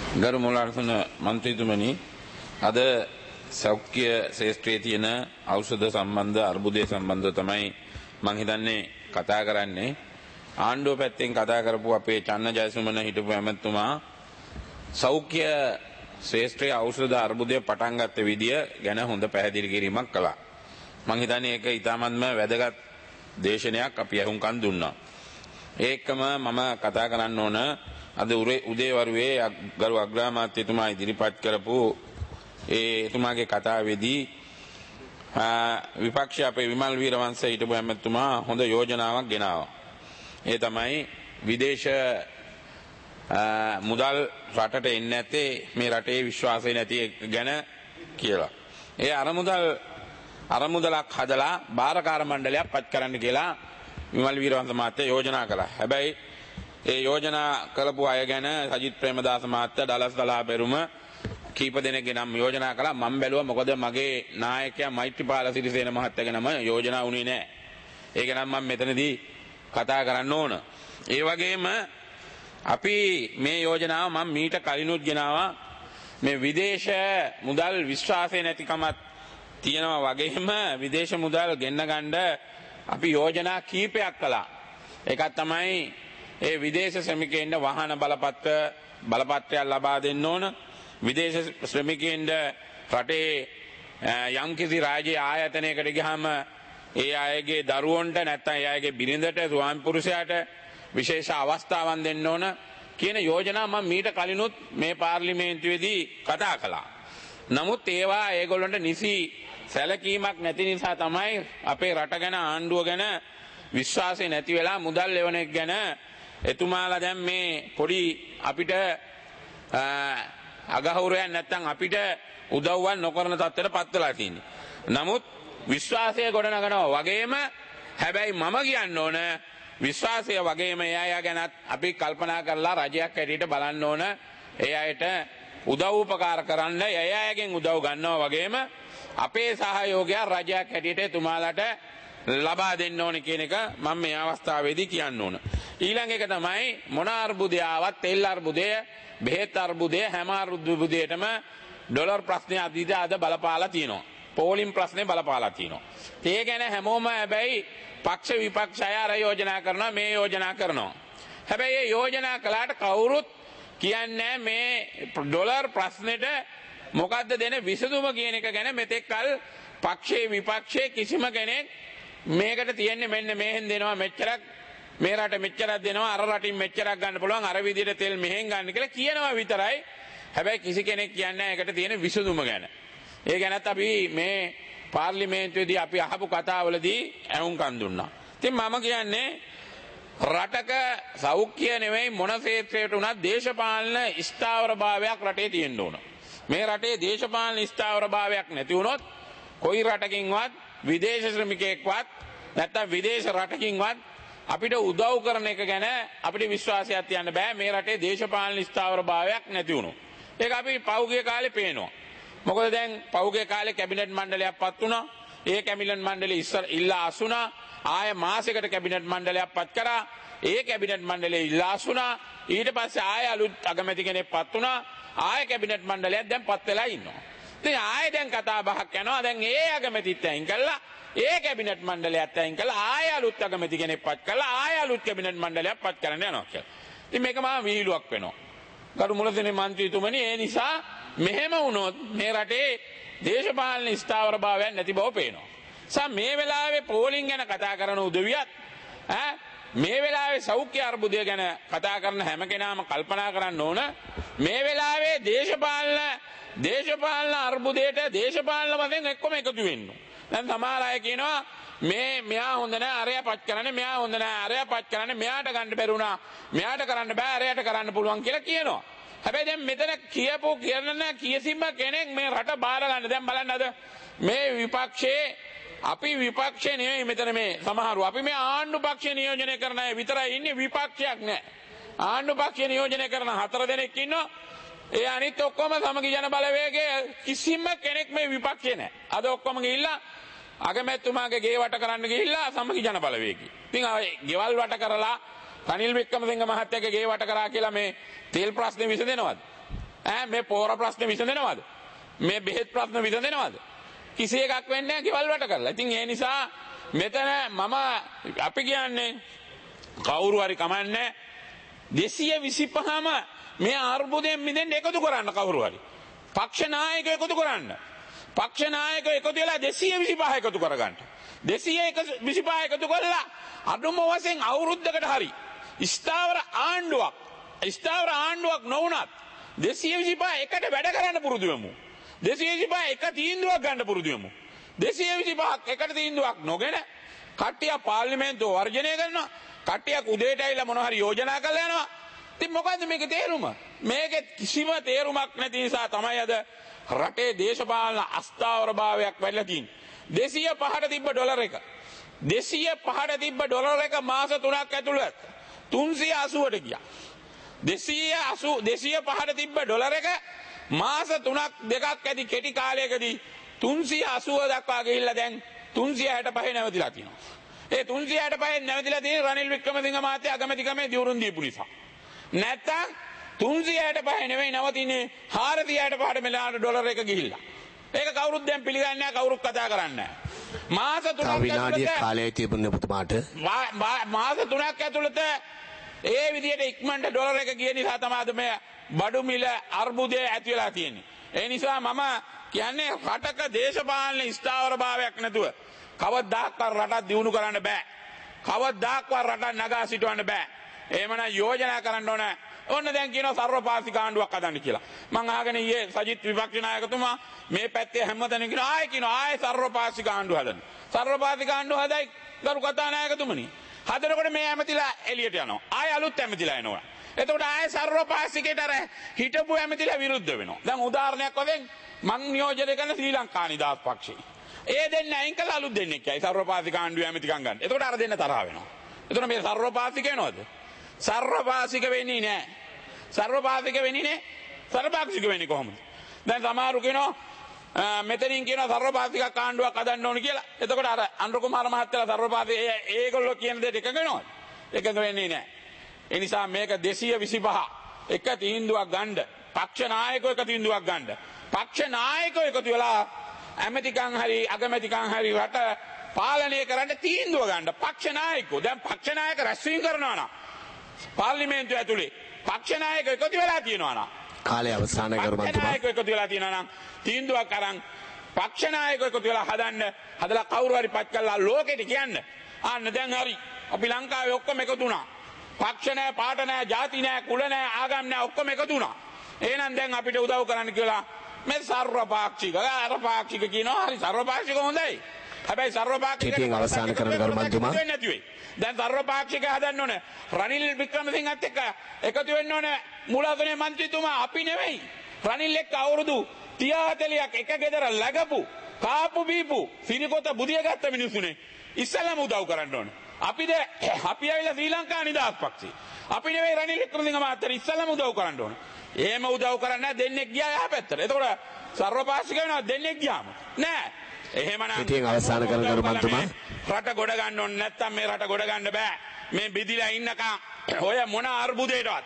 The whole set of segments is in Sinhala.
ගරු මුලාරසන මන්ත්‍රීතුමනි අද සෞඛ්‍ය ශාස්ත්‍රයේ තියෙන ඖෂධ සම්බන්ධ අර්බුදය සම්බන්ධව තමයි මම හිතන්නේ කතා කරන්නේ. ආණ්ඩුව පැත්තෙන් කතා කරපු අපේ චන්න ජයසුමන හිටපු ඇමතුමා සෞඛ්‍ය ශාස්ත්‍රයේ ඖෂධ අර්බුදය පටන් ගත්ත විදිය ගැන හොඳ පැහැදිලි කිරීමක් කළා. මම හිතන්නේ ඒක ඉතාමත්ම වැදගත් දේශනයක් අපි අහුම්කන් දුන්නා. ඒකම මම කතා කරන්න ඕන අද උදේ වරුවේ ගරු අග්‍රාමාත්‍යතුමා ඉදිරිපත් කරපු එතුමාගේ කතාවේදී විපක්ෂ අපේ විමල් වීරවංශ හිටපු ඇමතුමා හොඳ යෝජනාවක් ගෙනාවා. ඒ තමයි විදේශ මුදල් රටට එන්නේ නැත්තේ මේ රටේ විශ්වාසය නැති ගැන කියලා. ඒ අරමුදලක් හදලා බාරකාර මණ්ඩලයක් පත් කරන්න කියලා විමල් වීරවංශ මහත්තයා යෝජනා කළා. හැබැයි ඒ යෝජනා කළපු අය ගැන සජිත් ප්‍රේමදාස මහත්තයා ඩලස් දලා පෙරුම කීප දෙනෙක්ගේ නම් යෝජනා කළා. මම බැලුවා මොකද මගේ නායකයා මෛත්‍රීපාල සිරිසේන මහත්තයාගේ නම යෝජනා වුණේ නැහැ. ඒක නම් මම මෙතනදී කතා කරන්න ඕන. ඒ වගේම අපි මේ යෝජනාව මම මීට කලිනුත් ගෙනාවා. මේ විදේශ මුදල් විශ්වාසය නැතිකමත් තියෙනවා වගේම විදේශ මුදල් ගෙන්න ගන්න අපි යෝජනා කීපයක් කළා. එකක් තමයි ඒ විදේශ ශ්‍රමිකයන්ට වාහන බලපත්‍රයක් ලබා දෙන්න ඕන. විදේශ ශ්‍රමිකයන්ට රටේ යම්කිසි රාජ්‍ය ආයතනයකට ගියාම ඒ අයගේ දරුවන්ට නැත්නම් ඒ අයගේ බිරිඳට ස්වාමි පුරුෂයාට විශේෂ අවස්ථාවන් දෙන්න ඕන කියන යෝජනා මම මීට කලිනුත් මේ පාර්ලිමේන්තුවේදී කතා කළා. නමුත් ඒවා ඒගොල්ලන්ට නිසි සැලකීමක් නැති නිසා තමයි අපේ රට ගැන ආණ්ඩුව ගැන විශ්වාසය නැති වෙලා මුදල් ලැබෙන එක ගැන එතුමාලා දැන් මේ පොඩි අපිට අගහුරයක් නැත්තම් අපිට උදව්වක් නොකරන තත්ත්වයට පත් වෙලා තියෙන්නේ. නමුත් විශ්වාසය ගොඩනගනවා වගේම හැබැයි මම කියන්න ඕන විශ්වාසය වගේම ඒ අය ගැනත් අපි කල්පනා කරලා රජයක් හැටියට බලන්න ඕන. ඒ අයට උදව් උපකාර කරන්න ඒ අයගෙන් උදව් ගන්නවා වගේම අපේ සහයෝගය රජයක් හැටියට එතුමාලට ලබා දෙන්න ඕන කියන එක මම මේ අවස්ථාවේදී කියන්න ඕන. ඊළඟ එක තමයි මොන අර්බුදය ආවත් තෙල් අර්බුදය, බෙහෙත් අර්බුදය හැම අර්බුදයටම ඩොලර් ප්‍රශ්නේ අද බලපාලා තියෙනවා. පෝලිම් ප්‍රශ්නේ බලපාලා තියෙනවා. ඒ ගැන හැමෝම හැබැයි පක්ෂ විපක්ෂ අය අර යෝජනා කරනවා මේ යෝජනා කරනවා. හැබැයි මේ යෝජනා කළාට කවුරුත් කියන්නේ මේ ඩොලර් ප්‍රශ්නෙට මොකද්ද දෙන විසඳුම කියන එක ගැන මෙතෙක් කල පක්ෂේ විපක්ෂේ කිසිම කෙනෙක් මේකට තියෙන්නේ මෙන්න මෙහෙන් දෙනවා මෙච්චරක් මේ රට මෙච්චරක් දෙනවා අර රටින් මෙච්චරක් ගන්න පුළුවන් අර විදිහට තෙල් මෙහෙන් ගන්න කියලා කියනවා විතරයි. හැබැයි කිසි කෙනෙක් කියන්නේ නැහැ ඒකට තියෙන විසඳුම ගැන. ඒ ගැනත් අපි මේ පාර්ලිමේන්තුවේදී අපි අහපු කතාවලදී අහුම්කන් දුන්නා. ඉතින් මම කියන්නේ රටක සෞඛ්‍ය නෙවෙයි මොන ක්ෂේත්‍රයකට උනත් දේශපාලන ස්ථාවරභාවයක් රටේ තියෙන්න ඕන. මේ රටේ දේශපාලන ස්ථාවරභාවයක් නැති වුණොත් කොයි රටකින්වත් විදේශ ශ්‍රමිකයෙක්වත් නැත්නම් විදේශ රටකින්වත් අපිට උදව් කරන එක ගැන අපිට විශ්වාසයක් තියන්න බෑ. මේ රටේ දේශපාලන ස්ථාවරභාවයක් නැති වුණොත්. ඒක අපි පෞගිය කාලේ පේනවා. මොකද දැන් පෞගිය කාලේ කැබිනට් මණ්ඩලයක් පත් වුණා. ඒ කැබිනට් මණ්ඩලෙ ඉල්ලා අසුණා. ආය මාසයකට කැබිනට් මණ්ඩලයක් පත් කරා. ඒ කැබිනට් මණ්ඩලෙ ඉල්ලා අසුණා. ඊට පස්සේ ආය අලුත් අගමැති කෙනෙක් පත් වුණා. ආය කැබිනට් මණ්ඩලයක් දැන් පත් වෙලා ඉන්නවා. ඉතින් ආය දැන් කතා බහක් යනවා. දැන් ඒ අගමැතිත් අයින් කළා. ඒ කැබිනට් මණ්ඩලයත් අයින් කළා. ආය අලුත් අගමැති කෙනෙක් පත් කළා. ආය අලුත් කැබිනට් මණ්ඩලයක් පත් කරන්න යනවා කියලා. ඉතින් මේක මහා විහිළුවක් වෙනවා. ගරු මුලසෙනේ මන්ත්‍රීතුමනි ඒ නිසා මෙහෙම වුණොත් මේ රටේ දේශපාලන ස්ථාවරභාවයක් නැති බව පේනවා. මේ වෙලාවේ පෝලිං ගැන කතා කරන උදවියත් මේ වෙලාවේ සෞඛ්‍ය අර්බුදය ගැන කතා කරන හැම කෙනාම කල්පනා කරන්න ඕන මේ වෙලාවේ දේශපාලන අර්බුදයට දේශපාලන වශයෙන් එක්කම එකතු වෙන්න. දැන් සමහර අය කියනවා මෙයා හොඳ නැහැ අරයා පච් කරන්නේ මෙයා හොඳ නැහැ අරයා පච් කරන්නේ මෙයාට ගන්න බැරුණා මෙයාට කරන්න බෑ අරයාට කරන්න පුළුවන් කියලා කියනවා. හැබැයි දැන් මෙතන කියන කිසිම කෙනෙක් මේ රට බාර ගන්න දැන් බලන්න අද මේ විපක්ෂයේ අපි විපක්ෂේ නෙවෙයි මෙතන මේ සමහරව අපි මේ ආණ්ඩු පක්ෂේ නියෝජනය කරන අය විතරයි ඉන්නේ විපක්ෂයක් නෑ. ආණ්ඩු පක්ෂේ නියෝජනය කරන 4 දෙනෙක් ඉන්නවා. ඒ අනිත් ඔක්කොම සමගි ජන බලවේගයේ කිසිම කෙනෙක් මේ විපක්ෂේ නෑ. අද ඔක්කොම ගිහිල්ලා අගමැතිතුමාගේ ගේ වට කරන්න ගිහිල්ලා සමගි ජන බලවේගී. ඉතින් ගෙවල් වට කරලා රනිල් වික්‍රමසිංහ මහත්තයාගේ ගේ වට කරා කියලා මේ තෙල් ප්‍රශ්නේ විසඳෙනවද? මේ පෝර ප්‍රශ්න විසඳනවද? මේ බෙහෙත් ප්‍රශ්න විසඳනවද? කිසි එකක් වෙන්නේ නැහැ ගෙවල් වට කරලා. ඉතින් ඒ නිසා මෙතන මම අපි කියන්නේ කවුරු හරි කමන්නේ 225ම මේ අර්බුදයෙන් මිදෙන්න එකතු කරන්න කවුරු හරි. පක්ෂ නායකයෝ එකතු කරන්න. පක්ෂ නායකයෝ එකතු වෙලා 225 එකතු කරගන්න. 225 එකතු කරලා අඩුම වශයෙන් අවුරුද්දකට හරි ස්ථාවර ආණ්ඩුවක් නොවුනත් 225 එකට වැඩ කරන්න පුරුදු වෙමු. 225 එක තීන්දුවක් ගන්න පුරුදු වෙමු. 225ක් එකට තීන්දුවක් නොගෙන කට්ටිය පාර්ලිමේන්තුව වර්ජනය කරනවා. කට්ටියක් උදේට ඇවිල්ලා මොනවා හරි යෝජනා කරලා යනවා. ඉතින් මොකද්ද මේකේ තේරුම? මේකේ කිසිම තේරුමක් නැති නිසා තමයි අද රටේ දේශපාලන අස්ථාවරභාවයක් වැඩිලා තියෙන්නේ. 205ට තිබ්බ ඩොලර් එක 205ට තිබ්බ ඩොලර් එක මාස 3ක් ඇතුළත 380ට ගියා. 205ට තිබ්බ ඩොලර් එක මාස 3ක් දෙකක් ඇති කෙටි කාලයකදී 380 දක්වා ගිහිල්ලා දැන් 365 නැවතිලා තියෙනවා. ඒ 365 නැවතිලා තියෙන රනිල් වික්‍රමසිංහ මහත්තයා අගමැතිකමේ දියුරුම් දීපු නිසා. නැත්තම් 365 නෙවෙයි නවතින්නේ 465ට මෙලාට ඩොලර් එක ගිහිල්ලා. ඒක කවුරුත් දැන් පිළිගන්නේ නැහැ කවුරුත් කතා කරන්නේ නැහැ. මාස 3ක් විනාඩිය කාලය තිබුණේ පුතුමාට. මාස 3ක් ඇතුළත ඒ විදිහට ඉක්මනට ඩොලර් එක ගිය නිසා තමයි මේ බඩු මිල අර්බුදය ඇති වෙලා තියෙන්නේ. ඒ නිසා මම කියන්නේ රටක දේශපාලන ස්ථාවරභාවයක් නැතුව කවදාවත් රටක් දියුණු කරන්න බෑ. කවදාවත් රටක් නගා සිටවන්න බෑ. එහෙමනම් යෝජනා කරන්න ඕන. ඔන්න දැන් කියනවා සර්වපාක්ෂික ආණ්ඩුවක් හදන්න කියලා. මං අහගෙන ඊයේ සජිත් විපක්ෂ නායකතුමා මේ පැත්තේ හැමතැනම කියනවා ආයේ සර්වපාක්ෂික ආණ්ඩුව හදන්න. සර්වපාක්ෂික ආණ්ඩුව හදයි ගරු කතානායකතුමනි. හදනකොට මේ ඇමතිලා එළියට යනවා. ආයේ අලුත් ඇමතිලා එනවා. එතකොට ආයේ සර්වපාක්ෂිකයට අර හිටපු ඇමතිලා විරුද්ධ වෙනවා. දැන් උදාහරණයක් වශයෙන් මං නියෝජනය කරන ශ්‍රී ලංකා නිදහස් පක්ෂය. ඒ දෙන්න අයින් කළා අලුත් දෙන්නෙක් කියයි සර්වපාක්ෂික ආණ්ඩුවේ ඇමතිකම් ගන්න. එතකොට අර දෙන්න තරහ වෙනවා. එතකොට මේ සර්වපාක්ෂික වෙනවද? සර්වපාක්ෂික වෙන්නේ නැහැ. සර්වපාක්ෂික වෙන්නේ නැහැ. සර්වපාක්ෂික වෙන්නේ කොහොමද? දැන් සමහරු කියනවා මෙතනින් කියනවා සර්වපාක්ෂික ආණ්ඩුවක් හදන්න ඕන කියලා. එතකොට අර අනුර කුමාර මහත්තයලා සර්වපාක්ෂික ඒගොල්ලෝ කියන දෙයට එකඟ වෙනවද? එකඟ වෙන්නේ නැහැ. ඒ නිසා මේක 225 එක තීන්දුවක් ගන්න. පක්ෂ නායකයෝ එක තීන්දුවක් ගන්න. පක්ෂ නායකයෝ එකතු වෙලා ඇමතිකම් හරි අගමැතිකම් හරි රට පාලනය කරන්න තීන්දුව ගන්න. පක්ෂ නායකයෝ දැන් පක්ෂ නායක රැස්වීම කරනවා නම් පාර්ලිමේන්තුව ඇතුලේ පක්ෂ නායකයෝ එකතු වෙලා තියෙනවා නම් කාලය අවසන් කරුමන්තුමා. පක්ෂ නායකයෝ එකතු වෙලා තියෙනවා නම් තීන්දුවක් අරන් පක්ෂ නායකයෝ එකතු වෙලා හදලා කවුරු හරි පත් කළා ලෝකෙට කියන්න. අන්න දැන් හරි අපි ලංකාවේ ඔක්කොම එකතු වුණා. පක්ෂ නැහැ, පාට නැහැ, ಜಾති නැහැ, කුල නැහැ, ආගම් නැහැ ඔක්කොම එකතු වුණා. එහෙනම් දැන් අපිට උදව් කරන්න කියලා මේ සර්වපාක්ෂික අර පාක්ෂික කියනවා හරි සර්වපාක්ෂික හොඳයි. හැබැයි සර්වපාක්ෂික කෙටියෙන් අවසන් කරන කරුමන්තුමා. දැන් සර්වපාක්ෂික හදන්න ඕනේ. රනිල් වික්‍රමසිංහත් එක්ක එකතු වෙන්න ඕනේ මූලාසනයේ മന്ത്രിතුමා අපි නෙවෙයි. රනිල් එක්ක අවුරුදු 30-40ක් එක ගෙදර läගපු කාපු බීපු සිරිකොත බුදිය ගත්ත මිනිස්සුනේ ඉස්සලම උදව් කරන්න ඕනේ. අපි ඇවිල්ලා ශ්‍රී ලංකා නිදහස් පක්ෂේ. අපි නෙවෙයි රනිල් වික්‍රමසිංහ මහත්තයා ඉස්සලම උදව් කරන්න ඕනේ. එහෙම උදව් කරන්නේ දෙන්නෙක් ගියා යහ පැත්තට. එතකොට සර්වපාක්ෂික වෙනවා දෙන්නෙක් ගියාම. නෑ. එහෙමනම් ඉතින් අවසන් කරන කරුමන්තුමා. රට ගොඩ ගන්න ඕනේ නැත්තම් මේ රට ගොඩ ගන්න බෑ. මේ බෙදිලා ඉන්නකම් ඔය මොන අර්බුදයටවත්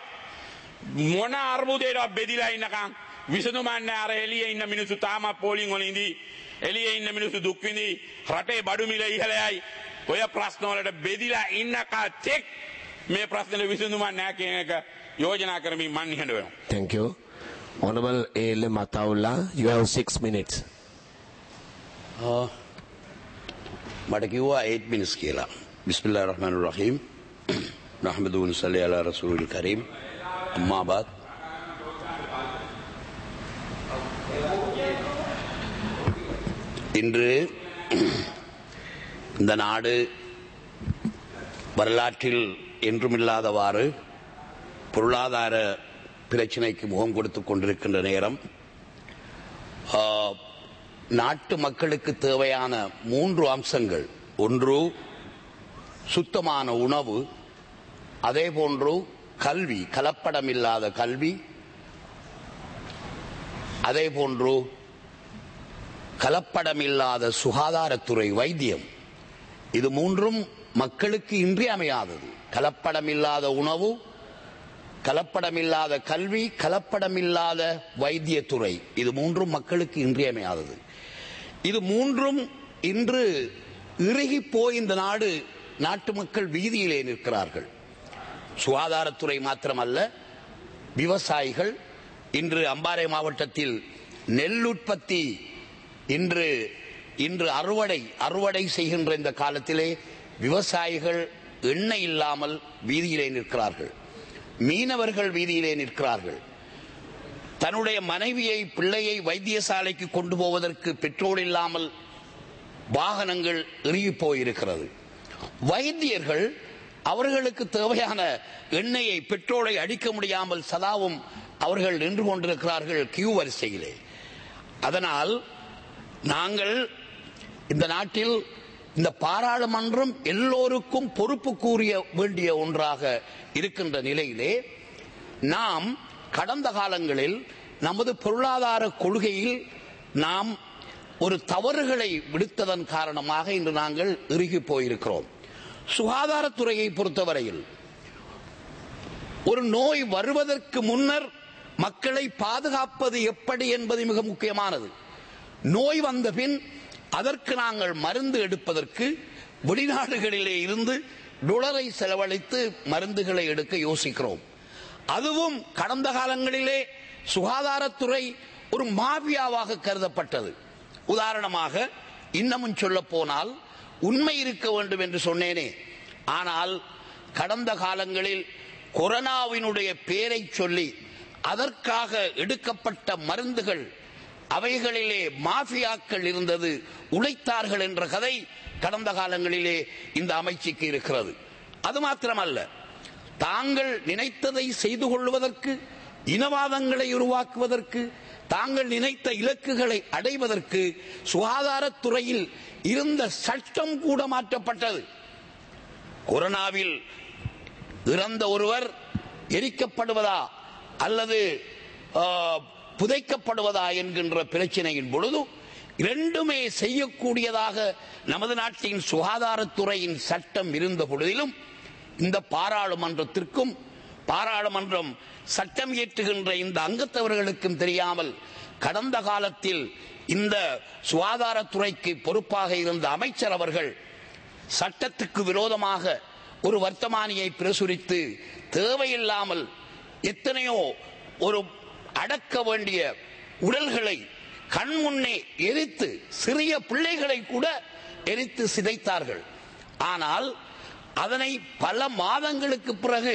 බෙදිලා ඉන්නකම් විසඳුමක් නෑ. අර එළියේ ඉන්න මිනිස්සු තාම පෝලිං වල ඉඳී. එළියේ ඉන්න මිනිස්සු දුක් විඳී. රටේ බඩු මිල ඉහළයයි. ඔය ප්‍රශ්න වලට බෙදිලා ඉන්නකත් මේ ප්‍රශ්නෙට විසඳුමක් නෑ කියන එක යෝජනා කරමින් මන් නිහඬ වෙනවා. Thank you. Honorable A.L. Mataullah, you have 6 minutes. මට කිව්වා 8 minutes කියලා. බිස්මිල්ලාහිර් රහ්මානිර් රහීම්. නහමදු වනසල්ලි අලා රසූලිල් කරීම්. අම්මා බාද්. இன்று இந்த நாடு வரலாற்றில் என்றுமில்லாதவாறு பொருளாதார பிரச்சனைக்கு முகம் கொடுத்துக் கொண்டிருக்கின்ற நேரம் நாட்டு மக்களுக்கு தேவையான 3 அம்சங்கள், ஒன்று சுத்தமான உணவு, அதே போன்று கல்வி, கலப்படமில்லாத கல்வி, அதே போன்று கலப்படமில்லாத சுகாதாரத்துறை, வைத்தியம். இது 3ம் மக்களுக்கு இன்றியமையாதது. கலப்படமில்லாத உணவு, கலப்படமில்லாத கல்வி, கலப்படமில்லாத வைத்தியத்துறை, இது மூன்றும் மக்களுக்கு இன்றியமையாதது. இது மூன்றும் இன்று இறுகி போய் இந்த நாட்டு மக்கள் வீதியிலே நிற்கிறார்கள். சுகாதாரத்துறை மாத்திரமல்ல, விவசாயிகள் இன்று அம்பாறை மாவட்டத்தில் நெல் உற்பத்தி இன்று அறுவடை செய்கின்ற இந்த காலத்திலே விவசாயிகள் எண்ணெய் இல்லாமல் வீதியிலே நிற்கிறார்கள். மீனவர்கள் வீதியிலே நிற்கிறார்கள். தன்னுடைய மனைவியை, பிள்ளையை வைத்தியசாலைக்கு கொண்டு போவதற்கு பெட்ரோல் இல்லாமல் வாகனங்கள் இறுகி போயிருக்கிறது. வைத்தியர்கள் அவர்களுக்கு தேவையான எண்ணெயை, பெட்ரோலை அடிக்க முடியாமல் சதாவும் அவர்கள் நின்று கொண்டிருக்கிறார்கள் கியூ வரிசையிலே. அதனால் நாங்கள் இந்த நாட்டில் இந்த பாராளுமன்றம் எல்லோருக்கும் பொறுப்பு கூறிய வேண்டிய ஒன்றாக இருக்கின்ற நிலையிலே நாம் கடந்த காலங்களில் நமது பொருளாதார கொள்கையில் நாம் ஒரு தவறுகளை விடுத்ததன் காரணமாக இன்று நாங்கள் இறுகி போயிருக்கிறோம். சுகாதாரத்துறையை பொறுத்தவரையில் ஒரு நோய் வருவதற்கு முன்னர் மக்களை பாதுகாப்பது எப்படி என்பது மிக முக்கியமானது. நோய் வந்த பின் அதற்கு நாங்கள் மருந்து எடுப்பதற்கு வெளிநாடுகளிலே இருந்து டாலரை செலவழித்து மருந்துகளை எடுக்க யோசிக்கிறோம். அதுவும் கடந்த காலங்களிலே சுகாதாரத்துறை ஒரு மாஃபியாவாக கருதப்பட்டது. உதாரணமாக இன்னமும் சொல்ல போனால் உண்மை இருக்க வேண்டும் என்று சொன்னேனே, ஆனால் கடந்த காலங்களில் கொரோனாவினுடைய பெயரை சொல்லி அதற்காக எடுக்கப்பட்ட மருந்துகள், அவைகளிலே மாஃபியாக்கள் இருந்தது, உழைத்தார்கள் என்ற கதை கடந்த காலங்களிலே இந்த அமைச்சுக்கு இருக்கிறது. அது மாத்திரமல்ல, தாங்கள் நினைத்ததை செய்து கொள்வதற்கு, இனவாதங்களை உருவாக்குவதற்கு, தாங்கள் நினைத்த இலக்குகளை அடைவதற்கு சுகாதாரத்துறையில் இருந்த சட்டம் கூட மாற்றப்பட்டது. கொரோனாவில் இறந்த ஒருவர் எரிக்கப்படுவதா அல்லது புதைக்கப்படுவதா என்கின்ற பிரச்சனையின் பொழுது இரண்டுமே செய்யக்கூடியதாக நமது நாட்டின் சுகாதாரத்துறையின் சட்டம் இருந்த பொழுதிலும் இந்த பாராளுமன்றத்திற்கும் பாராளுமன்றம் சட்டம் இயற்றுகின்ற இந்த அங்கத்தவர்களுக்கும் தெரியாமல் கடந்த காலத்தில் இந்த சுகாதாரத்துறைக்கு பொறுப்பாக இருந்த அமைச்சர் அவர்கள் சட்டத்துக்கு விரோதமாக ஒரு வர்த்தமானியை பிரசுரித்து தேவையில்லாமல் எத்தனையோ ஒரு அடக்க வேண்டிய உடல்களை கண்முன்னே எரித்து, சிறிய பிள்ளைகளை கூட எரித்து சிதைத்தார்கள். ஆனால் அதனை பல மாதங்களுக்கு பிறகு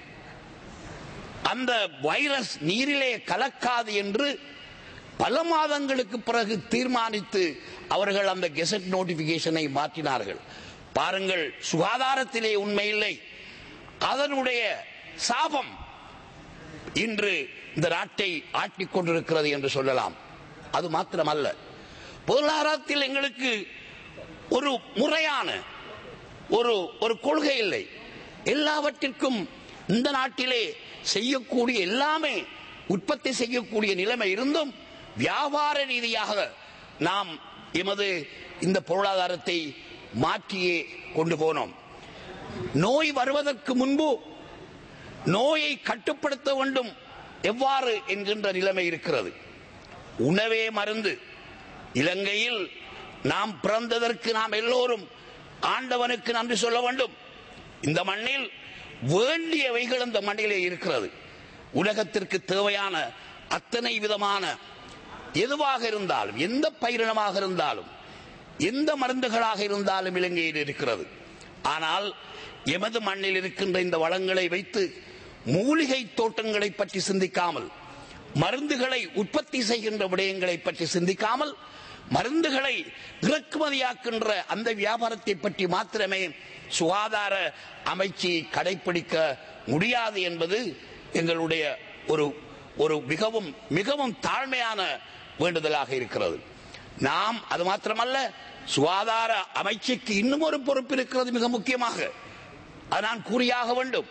அந்த வைரஸ் நீரிலே கலக்காது என்று பல மாதங்களுக்கு பிறகு தீர்மானித்து அவர்கள் அந்த கெசட் நோட்டிபிகேஷனை மாற்றினார்கள். பாருங்கள், சுகாதாரத்திலே உண்மையில்லை, அதனுடைய சாபம் இன்று இந்த நாட்டை ஆட்டிக் கொண்டிருக்கிறது என்று சொல்லலாம். அது மாத்திரமல்ல, பொருளாதாரத்தில் எங்களுக்கு ஒரு முறையான ஒரு கொள்கை இல்லை. எல்லாவற்றிற்கும் இந்த நாட்டிலே செய்யக்கூடிய எல்லாமே உற்பத்தி செய்யக்கூடிய நிலைமை இருந்தும் வியாபார ரீதியாக நாம் எமது இந்த பொருளாதாரத்தை மாற்றியே கொண்டு போனோம். நோய் வருவதற்கு முன்பு நோயை கட்டுப்படுத்த வேண்டும் எவ்வாறு என்கின்ற நிலைமை இருக்கிறது. உணவே மருந்து. இலங்கையில் நாம் பிறந்ததற்கு நாம் எல்லோரும் ஆண்டவனுக்கு நன்றி சொல்ல வேண்டும். இந்த மண்ணில் வேண்டியவைகள் அந்த மண்ணிலே இருக்கிறது. உலகத்திற்கு தேவையான அத்தனை விதமான எதுவாக இருந்தாலும், எந்த பயிரினமாக இருந்தாலும், எந்த மருந்துகளாக இருந்தாலும் இலங்கையில் இருக்கிறது. ஆனால் எமது மண்ணில் இருக்கின்ற இந்த வளங்களை வைத்து மூலிகை தோட்டங்களை பற்றி சிந்திக்காமல், மருந்துகளை உற்பத்தி செய்கின்ற விடயங்களை பற்றி சிந்திக்காமல், மருந்துகளை இறக்குமதியாக்கின்ற அந்த வியாபாரத்தை பற்றி மாத்திரமே சுகாதார அமைச்சு கடைபிடிக்க முடியாது என்பது எங்களுடைய ஒரு மிகவும் மிகவும் தாழ்மையான வேண்டுதலாக இருக்கிறது. நாம் அது மாத்திரமல்ல, சுகாதார அமைச்சுக்கு இன்னும் ஒரு பொறுப்பு இருக்கிறது. மிக முக்கியமாக அது நான் கூறியாக வேண்டும்.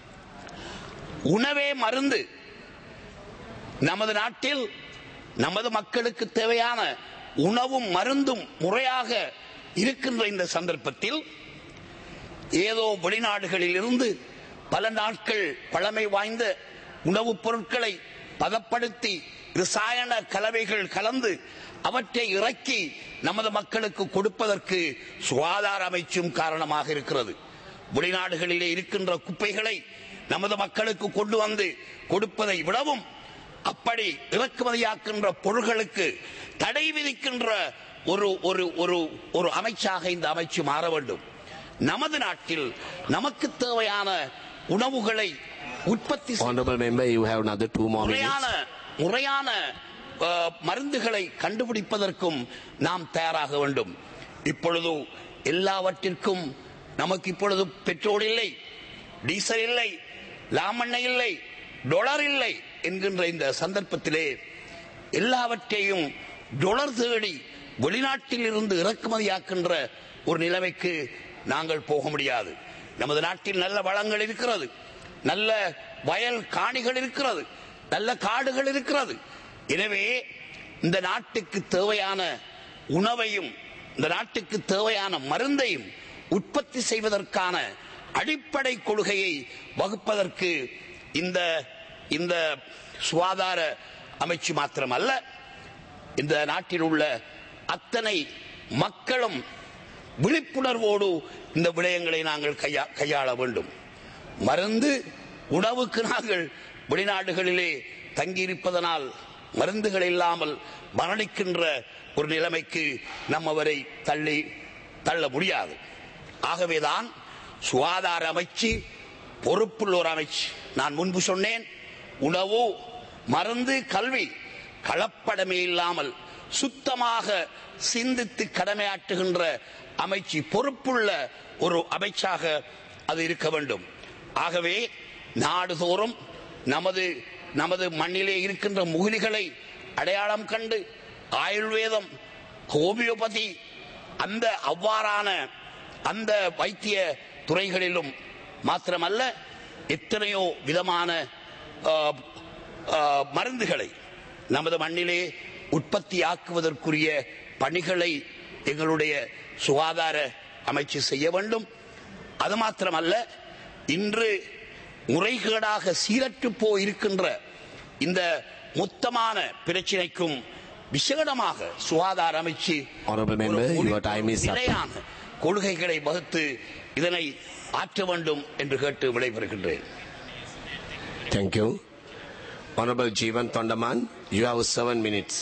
உணவே மருந்து. நமது நாட்டில் நமது மக்களுக்கு தேவையான உணவும் மருந்தும் முறையாக இருக்கின்ற இந்த சந்தர்ப்பத்தில் ஏதோ வெளிநாடுகளில் இருந்து பல நாட்கள் பழமை வாய்ந்த உணவுப் பொருட்களை பதப்படுத்தி ரசாயன கலவைகள் கலந்து அவற்றை இறக்கி நமது மக்களுக்கு கொடுப்பதற்கு சுகாதார அமைச்சும் காரணமாக இருக்கிறது. வெளிநாடுகளிலே இருக்கின்ற குப்பைகளை நமது மக்களுக்கு கொண்டு வந்து கொடுப்பதை விடவும் அப்படி இறக்குமதியாக்கின்ற பொருள்களுக்கு தடை விதிக்கின்ற ஒரு அமைச்சாக இந்த அமைச்சு மாற வேண்டும். நமது நாட்டில் நமக்கு தேவையான உணவுகளை உற்பத்தி முறையான மருந்துகளை கண்டுபிடிப்பதற்கும் நாம் தயாராக வேண்டும். இப்பொழுது எல்லாவற்றிற்கும் நமக்கு இப்பொழுது பெட்ரோல் இல்லை, டீசல் இல்லை, லாமண்ணெய் இல்லை, டொலர் இல்லை என்கின்ற இந்த சந்தர்ப்பத்திலே எல்லாவற்றையும் டொலர் தேடி வெளிநாட்டில் இருந்து இறக்குமதியாக்கின்ற ஒரு நிலைமைக்கு நாங்கள் போக முடியாது. நமது நாட்டில் நல்ல வளங்கள் இருக்கிறது, நல்ல வயல் காணிகள் இருக்கிறது, நல்ல காடுகள் இருக்கிறது. எனவே இந்த நாட்டுக்கு தேவையான உணவையும் இந்த நாட்டுக்கு தேவையான மருந்தையும் உற்பத்தி செய்வதற்கான அடிப்படை கொள்கையை வகுப்பதற்கு இந்த சுகாதார அமைச்சு மாத்திரமல்ல, இந்த நாட்டில் உள்ள அத்தனை மக்களும் விழிப்புணர்வோடு இந்த விடயங்களை நாங்கள் கையாள வேண்டும். மருந்து உணவுக்கு நாங்கள் வெளிநாடுகளிலே தங்கியிருப்பதனால் மருந்துகள் இல்லாமல் மரணிக்கின்ற ஒரு நிலைமைக்கு நம்மவரை தள்ள முடியாது. ஆகவேதான் சுகாதார அமைச்சு பொறுப்புள்ள ஒரு அமைச்சு. நான் முன்பு சொன்னேன், உணவு, மருந்து, கல்வி கலப்படமே இல்லாமல் சுத்தமாக சிந்தித்து கடமையாற்றுகின்ற அமைச்சு, பொறுப்புள்ள ஒரு அமைச்சாக அது இருக்க வேண்டும். ஆகவே நாடுதோறும் நமது மண்ணிலே இருக்கின்ற மூலிகளை அடையாளம் கண்டு ஆயுர்வேதம், ஹோமியோபதி அவ்வாறான அந்த வைத்திய துறைகளிலும் மாத்திரமல்ல எத்தனையோ விதமான மருந்துகளை நமது மண்ணிலே உற்பத்தியாக்குவதற்குரிய பணிகளை எங்களுடைய சுகாதார அமைச்சு செய்ய வேண்டும். அது மாத்திரமல்ல, இன்று முறைகேடாக சீரற்று போயிருக்கின்ற இந்த மொத்தமான பிரச்சினைக்கும் விசேடமாக சுகாதார அமைச்சு நிலையான கொள்கைகளை வகுத்து இதனை ஆற்ற வேண்டும் என்று கேட்டு விடைபெறுகின்றேன். Thank you. Honorable Jeevan Tondaman, you have 7 minutes.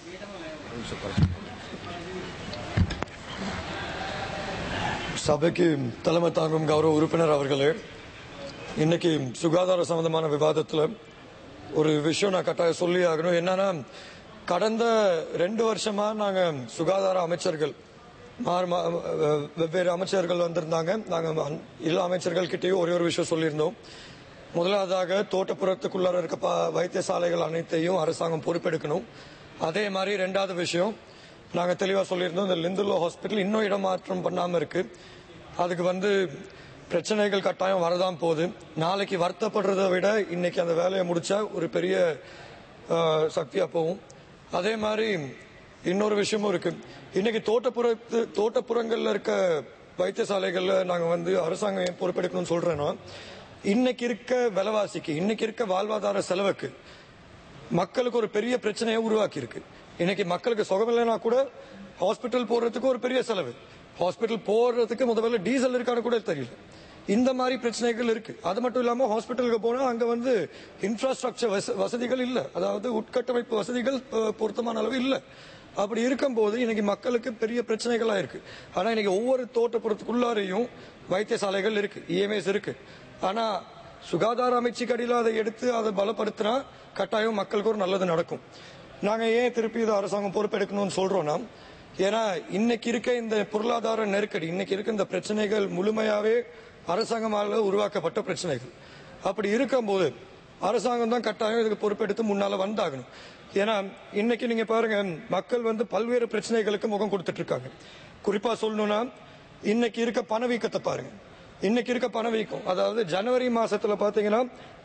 சபைக்கு தலைமை தாங்கும் கௌரவ உறுப்பினர் அவர்களே, இன்னைக்கு சுகாதார சம்பந்தமான விவாதத்தில் ஒரு விஷயம் நான் கட்டாயம் சொல்லி ஆகணும். என்னன்னா, கடந்த 2 வருஷமா நாங்க சுகாதார அமைச்சர்கள் வெவ்வேறு அமைச்சர்கள் வந்திருந்தாங்க. நாங்க எல்லா அமைச்சர்கள் கிட்டேயும் ஒரு விஷயம் சொல்லியிருந்தோம். முதலாவதாக தோட்டப்புறத்துக்குள்ளார இருக்க வைத்தியசாலைகள் அனைத்தையும் அரசாங்கம் பொறுப்பெடுக்கணும். அதே மாதிரி 2வது விஷயம் நாங்க தெளிவா சொல்லியிருந்தோம், இந்த லிந்துலோ ஹாஸ்பிட்டல் இன்னும் இடமாற்றம் பண்ணாம இருக்கு. அதுக்கு பிரச்சனைகள் கட்டாயம் வரதான் போகுது. நாளைக்கு வருத்தப்படுறதை விட இன்னைக்கு அந்த வேலையை முடிச்சா ஒரு பெரிய சக்தியா போகும். அதே மாதிரி இன்னொரு விஷயமும் இருக்கு. இன்னைக்கு தோட்டப்புறங்கள்ல இருக்க வைத்தியசாலைகள்ல நாங்க அரசாங்கம் பொறுப்பெடுக்கணும்னு சொல்றேன்னா, இன்னைக்கு இருக்க விலைவாசிக்கு, இன்னைக்கு இருக்க வாழ்வாதார செலவுக்கு மக்களுக்கு ஒரு பெரிய பிரச்சனையை உருவாக்கி இருக்கு. இன்னைக்கு மக்களுக்கு சுகம் இல்லைன்னா கூட ஹாஸ்பிட்டல் போறதுக்கு ஒரு பெரிய செலவு. ஹாஸ்பிட்டல் போறதுக்கு முதல்ல டீசல் இருக்கான்னு கூட தெரியல. இந்த மாதிரி பிரச்சனைகள் இருக்கு. அது மட்டும் இல்லாம ஹாஸ்பிட்டலுக்கு போனா அங்க இன்ஃப்ராஸ்ட்ரக்சர் வசதிகள் இல்ல, அதாவது உட்கட்டமைப்பு வசதிகள் பொருத்தமான அளவு இல்ல. அப்படி இருக்கும்போது இன்னைக்கு மக்களுக்கு பெரிய பிரச்சனைகளா இருக்கு. ஆனா இன்னைக்கு ஒவ்வொரு தோட்டப்புறத்துக்குள்ளாரையும் வைத்தியசாலைகள் இருக்கு, இஎம்ஐஸ் இருக்கு. ஆனா சுகாதார அமைச்சுக்கு அடியில் அதை எடுத்து அதை பலப்படுத்தினா கட்டாயம் மக்களுக்கு ஒரு நல்லது நடக்கும். நாங்க ஏன் திருப்பி இதை அரசாங்கம் பொறுப்பெடுக்கணும்னு சொல்றோம்னா, ஏன்னா இன்னைக்கு இருக்க இந்த பொருளாதார நெருக்கடி, இன்னைக்கு இருக்க இந்த பிரச்சனைகள் முழுமையாவே அரசாங்கமால உருவாக்கப்பட்ட பிரச்சனைகள். அப்படி இருக்கும்போது அரசாங்கம் தான் கட்டாயம் இதுக்கு பொறுப்பெடுத்து முன்னால வந்தாகணும். ஏன்னா இன்னைக்கு நீங்க பாருங்க, மக்கள் பல்வேறு பிரச்சனைகளுக்கு முகம் கொடுத்துட்டு இருக்காங்க. குறிப்பா சொல்லணும்னா, இன்னைக்கு இருக்க பணவீக்கத்தை பாருங்க. இன்னைக்கு இருக்க பணவீக்கம், அதாவது ஜனவரி மாசத்துல பாத்தீங்கன்னா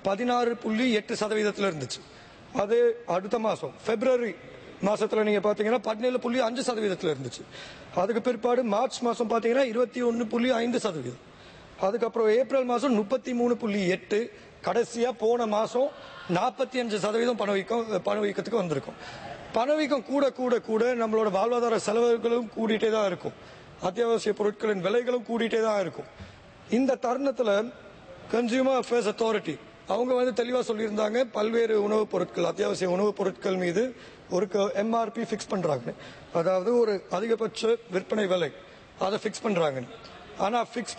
16.8% இருந்துச்சு. அது அடுத்த மாசம் பிப்ரவரி மாசத்துல நீங்க பாத்தீங்கன்னா 17.5% இருந்துச்சு. அதுக்கு பிற்பாடு மார்ச் மாசம் பாத்தீங்கன்னா 21.5%. அதுக்கப்புறம் ஏப்ரல் மாதம் 33.8, கடைசியா போன மாசம் 45% பணவீக்கத்துக்கு வந்திருக்கும். பணவீக்கம் கூட கூட கூட நம்மளோட வாழ்வாதார செலவுகளும் கூடிட்டே தான் இருக்கும். அத்தியாவசிய பொருட்களின் விலைகளும் கூடிட்டே தான் இருக்கும். இந்த தருணத்துல கன்சியூமர் அஃபேர்ஸ் அத்தாரிட்டி அவங்க தெளிவா சொல்லியிருந்தாங்க, பல்வேறு உணவுப் பொருட்கள், அத்தியாவசிய உணவுப் பொருட்கள் மீது ஒரு எம்ஆர்பி பிக்ஸ் பண்றாங்க. அதாவது ஒரு அதிகபட்ச விற்பனை விலை அதை பிக்ஸ் பண்றாங்க. ஆனா பிக்ஸ்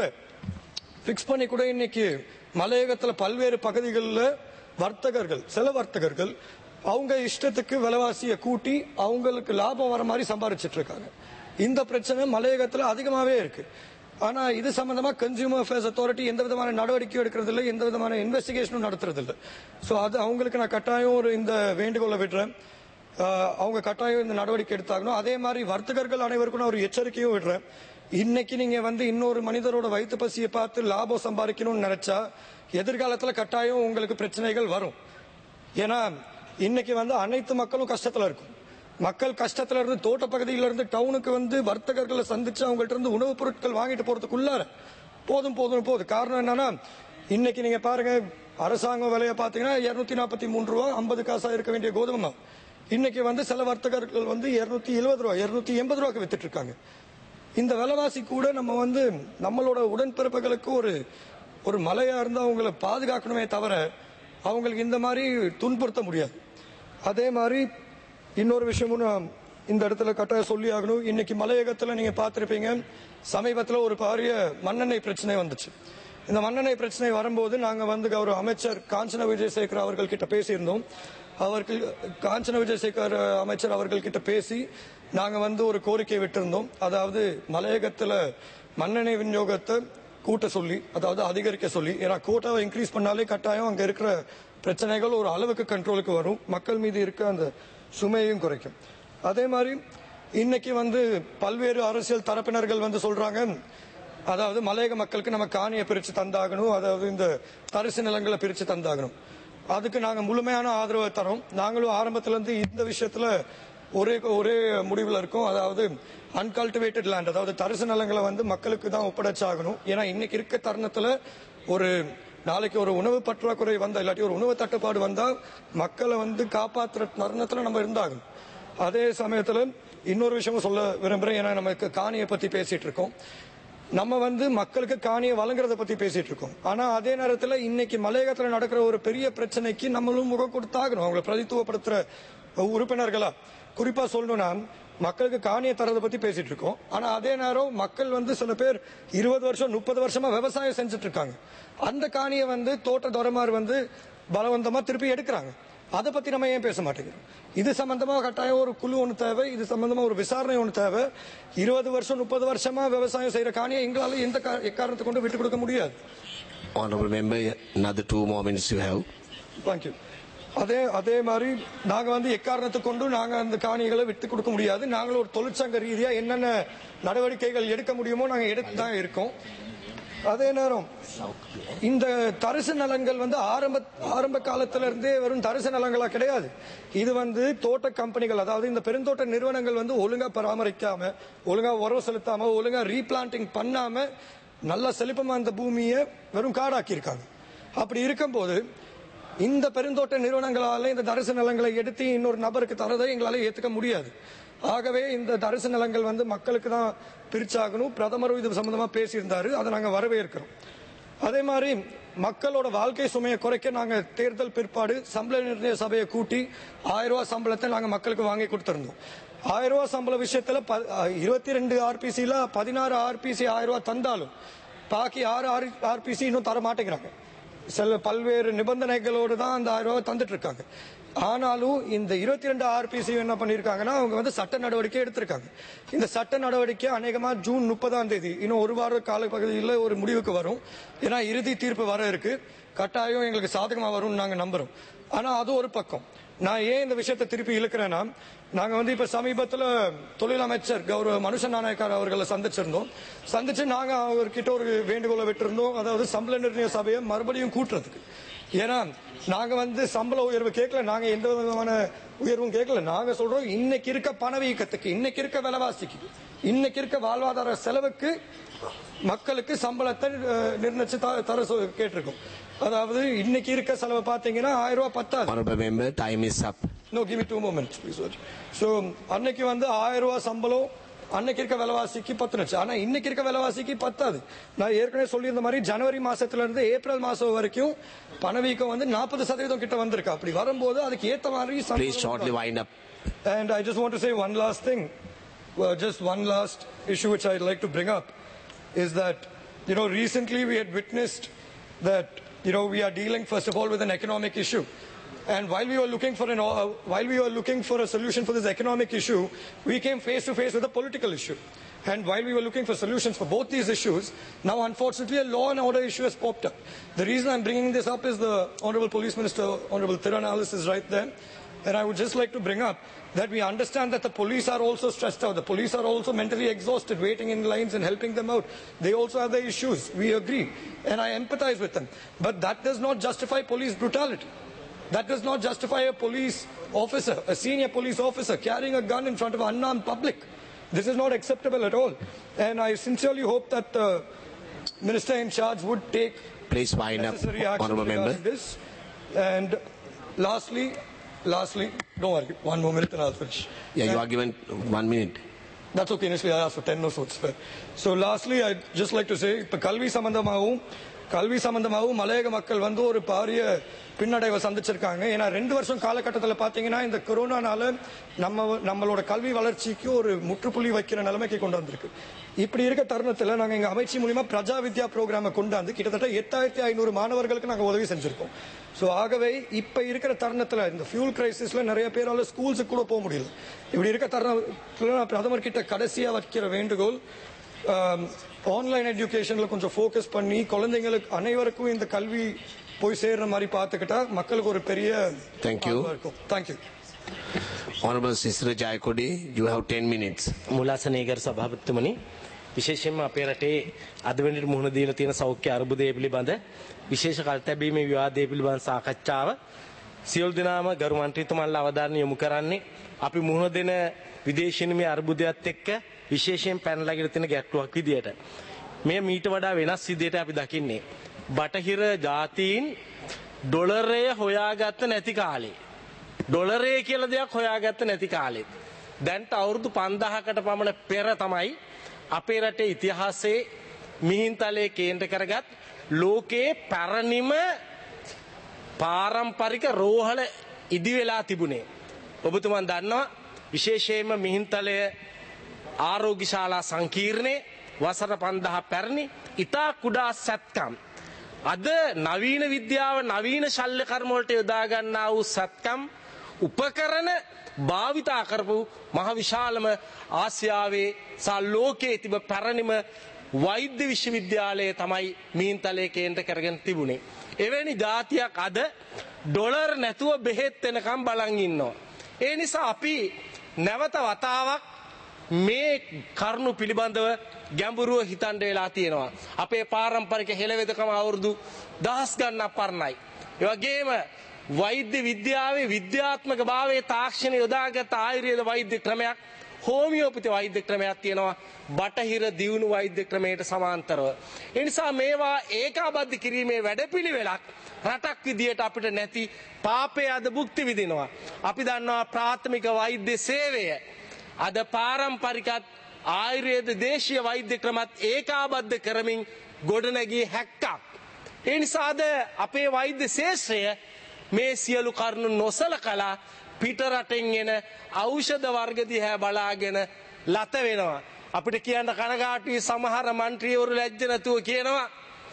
பண்ணி கூட இன்னைக்கு மலையகத்துல பல்வேறு பகுதிகளில் வர்த்தகர்கள், சில வர்த்தகர்கள் அவங்க இஷ்டத்துக்கு விலைவாசியை கூட்டி அவங்களுக்கு லாபம் வர மாதிரி சம்பாதிச்சிட்டு இருக்காங்க. இந்த பிரச்சனை மலையகத்துல அதிகமாவே இருக்கு. ஆனா இது சம்பந்தமா கன்சியூமர் அஃபேர்ஸ் அத்தாரிட்டி எந்த விதமான நடவடிக்கையும் எடுக்கிறது இல்லை, எந்த விதமான இன்வெஸ்டிகேஷனும் நடத்துறது இல்லை. ஸோ அது அவங்களுக்கு நான் கட்டாயம் இந்த வேண்டுகோளை விடுறேன். அவங்க கட்டாயம் இந்த நடவடிக்கை எடுத்தாகணும். அதே மாதிரி வர்த்தகர்கள் அனைவருக்கும் நான் ஒரு எச்சரிக்கையும் விடுறேன். இன்னைக்கு நீங்க இன்னொரு மனிதரோட வயிற்று பசியை பார்த்து லாபம் சம்பாதிக்கணும்னு நினைச்சா எதிர்காலத்துல கட்டாயம் உங்களுக்கு பிரச்சனைகள் வரும். ஏன்னா இன்னைக்கு அனைத்து மக்களும் கஷ்டத்துல இருக்கும். மக்கள் கஷ்டத்துல இருந்து தோட்ட பகுதியில இருந்து டவுனுக்கு வர்த்தகர்களை சந்திச்சு அவங்கள்ட்ட இருந்து உணவுப் பொருட்கள் வாங்கிட்டு போறதுக்குள்ளார போதும். காரணம் என்னன்னா இன்னைக்கு நீங்க பாருங்க, அரசாங்க விலையை பாத்தீங்கன்னா 243 ரூபா 50 காசா இருக்க வேண்டிய கோதுமை இன்னைக்கு சில வர்த்தகர்கள் 270 ரூபா 280 ரூபாய்க்கு வித்துட்டு இருக்காங்க. இந்த விலைவாசி கூட நம்ம நம்மளோட உடன்பிறப்புகளுக்கு ஒரு மலையா இருந்து அவங்களை பாதுகாக்கணுமே தவிர அவங்களுக்கு இந்த மாதிரி துன்புறுத்த முடியாது. அதே மாதிரி இன்னொரு விஷயமும் நான் இந்த இடத்துல கட்டாயம் சொல்லி ஆகணும். இன்னைக்கு மலையகத்துல நீங்க பார்த்திருப்பீங்க, சமீபத்துல ஒரு பாரிய மண்ணெண்ணெய் பிரச்சனை வந்துச்சு. இந்த மண்ணெண்ணெய் பிரச்சனை வரும்போது நாங்க கௌரவ அமைச்சர் காஞ்சன விஜயசேகர் அவர்கள் கிட்ட பேசியிருந்தோம். காஞ்சன விஜயசேகர் அமைச்சர் அவர்கள் கிட்ட பேசி நாங்க ஒரு கோரிக்கை விட்டிருந்தோம். அதாவது மலையகத்துல மண்ணெண்ணெய் விநியோகத்தை கூட்ட சொல்லி, அதாவது அதிகரிக்க சொல்லி. ஏன்னா கோட்டாவை இன்க்ரீஸ் பண்ணாலே கட்டாயம் அங்க இருக்கிற பிரச்சனைகள் ஒரு அளவுக்கு கண்ட்ரோலுக்கு வரும், மக்கள் மீது இருக்க அந்த சுமையையும் குறைக்கும். அதே மாதிரி இன்னைக்கு பல்வேறு அரசியல் தரப்பினர்கள் சொல்றாங்க, அதாவது மலையக மக்களுக்கு நம்ம காணியை பிரிச்சு தந்தாகணும், அதாவது இந்த தரிசு நிலங்களை பிரிச்சு தந்தாகணும். அதுக்கு நாங்க முழுமையான ஆதரவை தரோம். நாங்களும் ஆரம்பத்துல இருந்து இந்த விஷயத்துல ஒரே முடிவுல இருக்கோம். அதாவது அன்கல்டிவேட்டட் லேண்ட், அதாவது தரிசு நிலங்களை மக்களுக்கு தான் ஒப்படைச்சாகணும். ஏன்னா இன்னைக்கு இருக்க தருணத்துல நாளைக்கு ஒரு உணவு பற்றாக்குறை வந்தா, இல்லாட்டி ஒரு உணவு தட்டுப்பாடு வந்தா மக்களை காப்பாற்றுற தருணத்துல நம்ம இருந்தாகணும். அதே சமயத்துல இன்னொரு விஷயமும் சொல்ல விரும்புறேன். ஏன்னா நமக்கு காணியை பத்தி பேசிட்டு இருக்கோம், நம்ம மக்களுக்கு காணியை வழங்குறத பத்தி பேசிட்டு இருக்கோம். ஆனா அதே நேரத்துல இன்னைக்கு மலையகத்துல நடக்கிற ஒரு பெரிய பிரச்சனைக்கு நம்மளும் முகம் கொடுத்தாகணும். அவங்களை பிரதித்துவப்படுத்துற உறுப்பினர்களா குறிப்பா சொல்லணும்னா, மக்களுக்கு காணியை தரதை பத்தி பேசிட்டு இருக்கோம். ஆனா அதே நேரம் மக்கள் சில பேர் 20 வருஷம் 30 வருஷமா விவசாயம் செஞ்சுட்டு இருக்காங்க. அந்த காணியை தோட்ட துறமாறு பலவந்தமா திருப்பி எடுக்கிறாங்க. அதை பத்தி நம்ம ஏன் பேச மாட்டேங்கிறோம்? இது சம்பந்தமா கட்டாயம் ஒரு குழு ஒன்று தேவை, இது சம்பந்தமா ஒரு விசாரணை ஒன்று தேவை. 20 வருஷம் 30 வருஷமா விவசாயம் செய்யற காணியை எங்களால எந்த எக்காரணத்தை கொண்டு விட்டு கொடுக்க முடியாது. Honorable member, another 2 more minutes you have. Thank you. அதே மாதிரி நாங்க எக்காரணத்தை கொண்டு நாங்க அந்த காணிகளை விட்டு கொடுக்க முடியாது. நாங்களும் ஒரு தொழிற்சங்க ரீதியா என்னென்ன நடவடிக்கைகள் எடுக்க முடியுமோ நாங்க எடுத்து தான் இருக்கோம். அதே நேரம் இந்த தரிசு நிலங்கள் ஆரம்ப காலத்துல இருந்தே வெறும் தரிசு நிலங்களா கிடையாது. இது தோட்ட கம்பெனிகள், அதாவது இந்த பெருந்தோட்ட நிறுவனங்கள் ஒழுங்கா பராமரிக்காம, ஒழுங்கா உரம் செலுத்தாம, ஒழுங்கா ரீபிளான்டிங் பண்ணாம நல்ல செழிப்பமா இந்த பூமியை வெறும் காடாக்கி இருக்காங்க. அப்படி இருக்கும்போது இந்த பெருந்தோட்ட நிறுவனங்களால இந்த தரிசு நிலங்களை எடுத்து இன்னொரு நபருக்கு தரதை எங்களால ஏத்துக்க முடியாது. ஆகவே இந்த தரிசு நிலங்கள் மக்களுக்கு தான் பிரிச்சாகணும். பிரதமரும் இது சம்பந்தமா பேசியிருந்தாரு, அதை நாங்க வரவேற்கிறோம். அதே மாதிரி மக்களோட வாழ்க்கை சுமையை குறைக்க நாங்க தேர்தல் பிற்பாடு சம்பள நிர்ணய சபையை கூட்டி 1000 ரூபாய் சம்பளத்தை நாங்க மக்களுக்கு வாங்கி கொடுத்திருந்தோம். 1000 ரூபாய் சம்பள விஷயத்துல 22 ஆர்பிசில 16 ஆர்பிசி 1000 ரூபாய் தந்தாலும் பாக்கி 6 ஆர்பிசி இன்னும் தர மாட்டேங்கிறாங்க. சில பல்வேறு நிபந்தனைகளோடு தான் அந்த 1000 ரூபாய் தந்துட்டு இருக்காங்க. ஆனாலும் இந்த 22 ஆர்பிசி என்ன பண்ணிருக்காங்கன்னா, அவங்க சட்ட நடவடிக்கை எடுத்திருக்காங்க. இந்த சட்ட நடவடிக்கை அநேகமா ஜூன் 30ஆம் தேதி, இன்னும் ஒரு வார கால பகுதியில் ஒரு முடிவுக்கு வரும். ஏன்னா இறுதி தீர்ப்பு வர இருக்கு, கட்டாயம் எங்களுக்கு சாதகமா வரும்னு நாங்க நம்புறோம். ஆனா அது ஒரு பக்கம். நான் ஏன் இந்த விஷயத்தை திருப்பி இழுக்கிறேன்னா, நாங்க இப்ப சமீபத்துல தொழில் அமைச்சர் கௌரவ மனுஷன் நாயக்கார் அவர்களை சந்திச்சு நாங்க அவர்கிட்ட ஒரு வேண்டுகோளை விட்டிருந்தோம். அதாவது சம்பள நிர்ணய சபையை மறுபடியும் கூட்டுறதுக்கு. ஏன்னா நாங்க வந்து சம்பள உயர்வு கேட்கல, நாங்க எந்த விதமான உயர்வும் கேட்கல. நாங்க சொல்றோம் இன்னைக்கு இருக்க பணவீக்கத்துக்கு, இன்னைக்கு இருக்க விலைவாசிக்கு, இன்னைக்கு இருக்க வாழ்வாதார செலவுக்கு மக்களுக்கு சம்பளத்தை நிர்ணயிச்சு தர கேட்டிருக்கோம். அதாவது இன்னைக்கு இருக்க செலவு பாத்தீங்கன்னா 1000 ரூபாய் பத்தாது. Honorable member, time is up. No, give me 2 moments, please. So அன்னைக்கு வந்து 1000 ரூபாய் சம்பளம் அன்னைக்கு இருக்க விலைவாசிக்கு பத்துனுச்சு. ஆனா இன்னைக்கு இருக்க விலைவாசிக்கு பத்தாது. நான் ஏற்கனவே சொல்லியிருந்த மாதிரி ஜனவரி மாசத்துல இருந்து ஏப்ரல் மாசம் வரைக்கும் பணவீக்கம் வந்து 40% கிட்ட வந்திருக்கு. அப்படி வரும்போது அதுக்கு ஏத்த மாதிரி Please shortly wind up. And I just want to say one last thing. Just one last issue which I'd like to bring up is that, recently we had witnessed that, we are dealing first of all with an economic issue. And while we were looking for a solution for this economic issue, we came face to face with a political issue. And while we were looking for solutions for both these issues, now unfortunately a law and order issue has popped up. The reason I'm bringing this up is the Honorable Police Minister, Honorable Tiranalis, is right there. And I would just like to bring up that we understand that the police are also stressed out. The police are also mentally exhausted, waiting in lines and helping them out. They also have their issues. We agree. And I empathize with them. But that does not justify police brutality. That does not justify a police officer, a senior police officer, carrying a gun in front of unarmed public. This is not acceptable at all. And I sincerely hope that the minister in charge would take Please wind up, necessary action Honorable member. regarding this. And lastly, don't worry, 1 more minute and I'll finish. Yeah, you are given 1 minute. That's okay. Initially, I asked for 10 or so. It's fair. So lastly, I'd just like to say, இப்ப கல்வி சம்பந்தமாகவும் மலையக மக்கள் வந்து ஒரு பாரிய பின்னடைவை சந்திச்சிருக்காங்க. ஏன்னா 2 வருஷம் காலகட்டத்தில் பாத்தீங்கன்னா இந்த கொரோனானால நம்மளோட கல்வி வளர்ச்சிக்கு ஒரு முற்றுப்புள்ளி வைக்கிற நிலைமைக்கு கொண்டு வந்திருக்கு. இப்படி இருக்க தருணத்தில் நாங்க எங்க அமைச்சு மூலமா பிரஜா வித்யா ப்ரோக்ராமை கொண்டாந்து கிட்டத்தட்ட 8500 மாணவர்களுக்கு நாங்க உதவி செஞ்சிருக்கோம். ஸோ ஆகவே இப்ப இருக்கிற தருணத்தில் இந்த ஃபியூல் கிரைசிஸ்ல நிறைய பேரால ஸ்கூல்ஸுக்கு கூட போக முடியல. இப்படி இருக்க தருணத்தில் நான் பிரதமர் கிட்ட கடைசியா வைக்கிற வேண்டுகோள், ஆன்லைன் எஜுகேஷன்ல கொஞ்சம் ஃபோக்கஸ் பண்ணி குழந்தைங்களுக்கு அனைவருக்கும் இந்த கல்வி போய் சேர்ற மாதிரி பார்த்துக்கிட்டா மக்களுக்கு ஒரு பெரிய இருக்கும். Thank you. Honorable Sister Jayakodi, you have 10 minutes. මුලාසනේකර සභාපතිතුමනි, විශේෂයෙන්ම අපේ රටේ අද වෙනිට මුහුණ දීලා තියෙන සෞඛ්‍ය අර්බුදය පිළිබඳ විශේෂ කල්තැබීමේ විවාදය පිළිබඳ සාකච්ඡාව සියලු දෙනාම ගරු මන්ත්‍රීතුමන්ලා අවධානය යොමු කරන්නේ අපි මුහුණ දෙන විදේශීය අර්බුදයත් එක්ක විශේෂයෙන් පැනලාගෙන තියෙන ගැටලුවක් විදියට. මේ මීට වඩා වෙනස් විදියට අපි දකින්නේ බටහිර ජාතීන් ඩොලරය හොයාගත්ත නැති කාලේ. ඩොලරය කියලා දෙයක් හොයාගත්ත නැති කාලෙත්. දැන්ට අවුරුදු 5000කට පමණ පෙර තමයි අපේ රටේ ඉතිහාසයේ මිහින්තලයේ කේන්ද්‍ර කරගත් ලෝකයේ පැරණිම පාරම්පරික රෝහල ඉදි වෙලා තිබුණේ. ඔබතුමන් දන්නවා විශේෂයෙන්ම මිහින්තලය ආරෝග්‍යශාලා සංකීර්ණේ වසර 5000 පැරණි ඉතා කුඩා සත්කම්. අද නවීන විද්‍යාව නවීන ශල්‍ය කර්ම වලට යොදා ගන්නා වූ සත්කම් උපකරණ භාවිතා කරපු මහ විශාලම ආසියාවේ සහ ලෝකයේ තිබ පැරණිම වෛද්‍ය විශ්වවිද්‍යාලය තමයි මිහින්තලයේ කේන්ද්‍ර කරගෙන තිබුණේ. එවැනි જાතියක් අද ඩොලර් නැතුව බෙහෙත් වෙනකම් බලන් ඉන්නවා. ඒ නිසා අපි නැවත වතාවක් මේ කරුණු පිළිබඳව ගැඹුරුව හිතන්න වෙලා තියෙනවා. අපේ පාරම්පරික හෙළවෙදකම අවුරුදු දහස් ගණනක් පරණයි. ඒ වගේම වෛද්‍ය විද්‍යාවේ විද්‍යාත්මක භාවයේ තාක්ෂණ යොදාගත් ආයුර්වේද වෛද්‍ය ක්‍රමයක්, හෝමියෝපති වෛද්‍ය ක්‍රමයක් තියෙනවා බටහිර දියුණු වෛද්‍ය ක්‍රමයට සමාන්තරව. ඒ නිසා මේවා ඒකාබද්ධ කිරීමේ වැඩපිළිවෙලක් රටක් විදියට අපිට නැති පාපය අද භුක්ති විඳිනවා. අපි දන්නවා ප්‍රාථමික වෛද්‍ය සේවය අද පාරම්පරිකත් ආයුර්වේද දේශීය වෛද්‍ය ක්‍රමත් ඒකාබද්ධ කරමින් ගොඩනැගී හැක්කක්. ඒ නිසාද අපේ වෛද්‍ය ශාස්ත්‍රය මේ සියලු කරුණු නොසලකලා පිට රටෙන් එන ඖෂධ වර්ග දිහා බලාගෙන ලත වෙනවා. අපිට කියන්න කනගාටුයි සමහර മന്ത്രിවරු ලැජ්ජ නැතුව කියනවා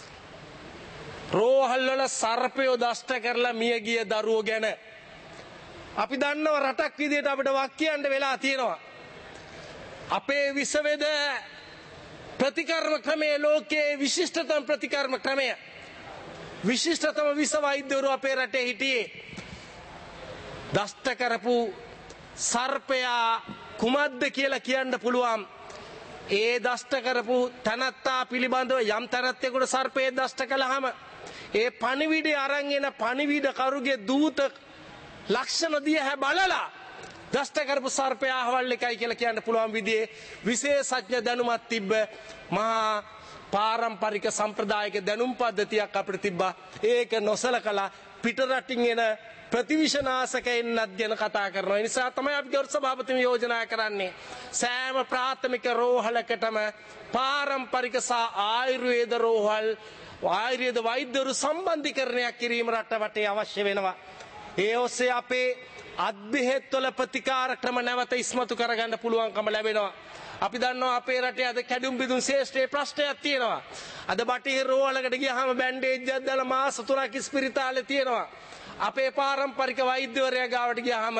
රෝහල් වල සර්පයෝ දෂ්ට කරලා මිය ගිය දරුවෝ ගැන. අපි දන්නවා රටක් විදියට අපිට වක් කියන්න වෙලා තියෙනවා. අපේ විසවේද ප්‍රතිකර්ම ක්‍රමයේ ලෝකයේ විශිෂ්ටතම ප්‍රතිකර්ම ක්‍රමය. විශිෂ්ටතම විස වෛද්‍යවරු අපේ රටේ හිටියේ. දෂ්ට කරපු සර්පයා කුමක්ද කියලා කියන්න පුළුවන්. ඒ දෂ්ට කරපු තනත්තා පිළිබඳව යම් තනත්තෙකුට සර්පයේ දෂ්ට කළාම ඒ පණිවිඩය අරන් එන පණිවිඩකරුගේ දූත ලක්ෂණ දිහා බලලා දෂ්ට කරපු සර්පයා අහවල් එකයි කියලා කියන්න පුළුවන් විදිහේ විශේෂඥ දැනුමක් තිබ්බ මහා පාරම්පරික සම්ප්‍රදායික දැනුම් පද්ධතියක් අපිට තිබ්බා. ඒක නොසලකලා පිටරටින් එන ප්‍රතිවිෂනාශකයන්වත් ගැන කතා කරනවා. ඒ නිසා තමයි අපි ගෞරව සභාපතිතුමා යෝජනා කරන්නේ සෑම ප්‍රාථමික රෝහලකටම පාරම්පරික සහ ආයුර්වේද රෝහල් ආයුර්වේද වෛද්‍යවරු සම්බන්ධීකරණයක් කිරීම රට වටේ අවශ්‍ය වෙනවා. ඒ ඔස්සේ අපේ අත්බෙහෙත්වල ප්‍රතිකාර ක්‍රම නැවත ඉස්මතු කරගන්න පුළුවන්කම ලැබෙනවා. අපි දන්නවා අපේ රටේ අද කැඩුම් බිඳුන් ශේෂ්ඨයේ ප්‍රශ්නයක් තියෙනවා. අද බටහිර රෝහලකට ගියාම බැන්ඩේජ් එකක් දාලා මාස 3ක් ඉස්පිරිතාලේ තියෙනවා. අපේ පාරම්පරික වෛද්‍යවරයා ගාවට ගියාම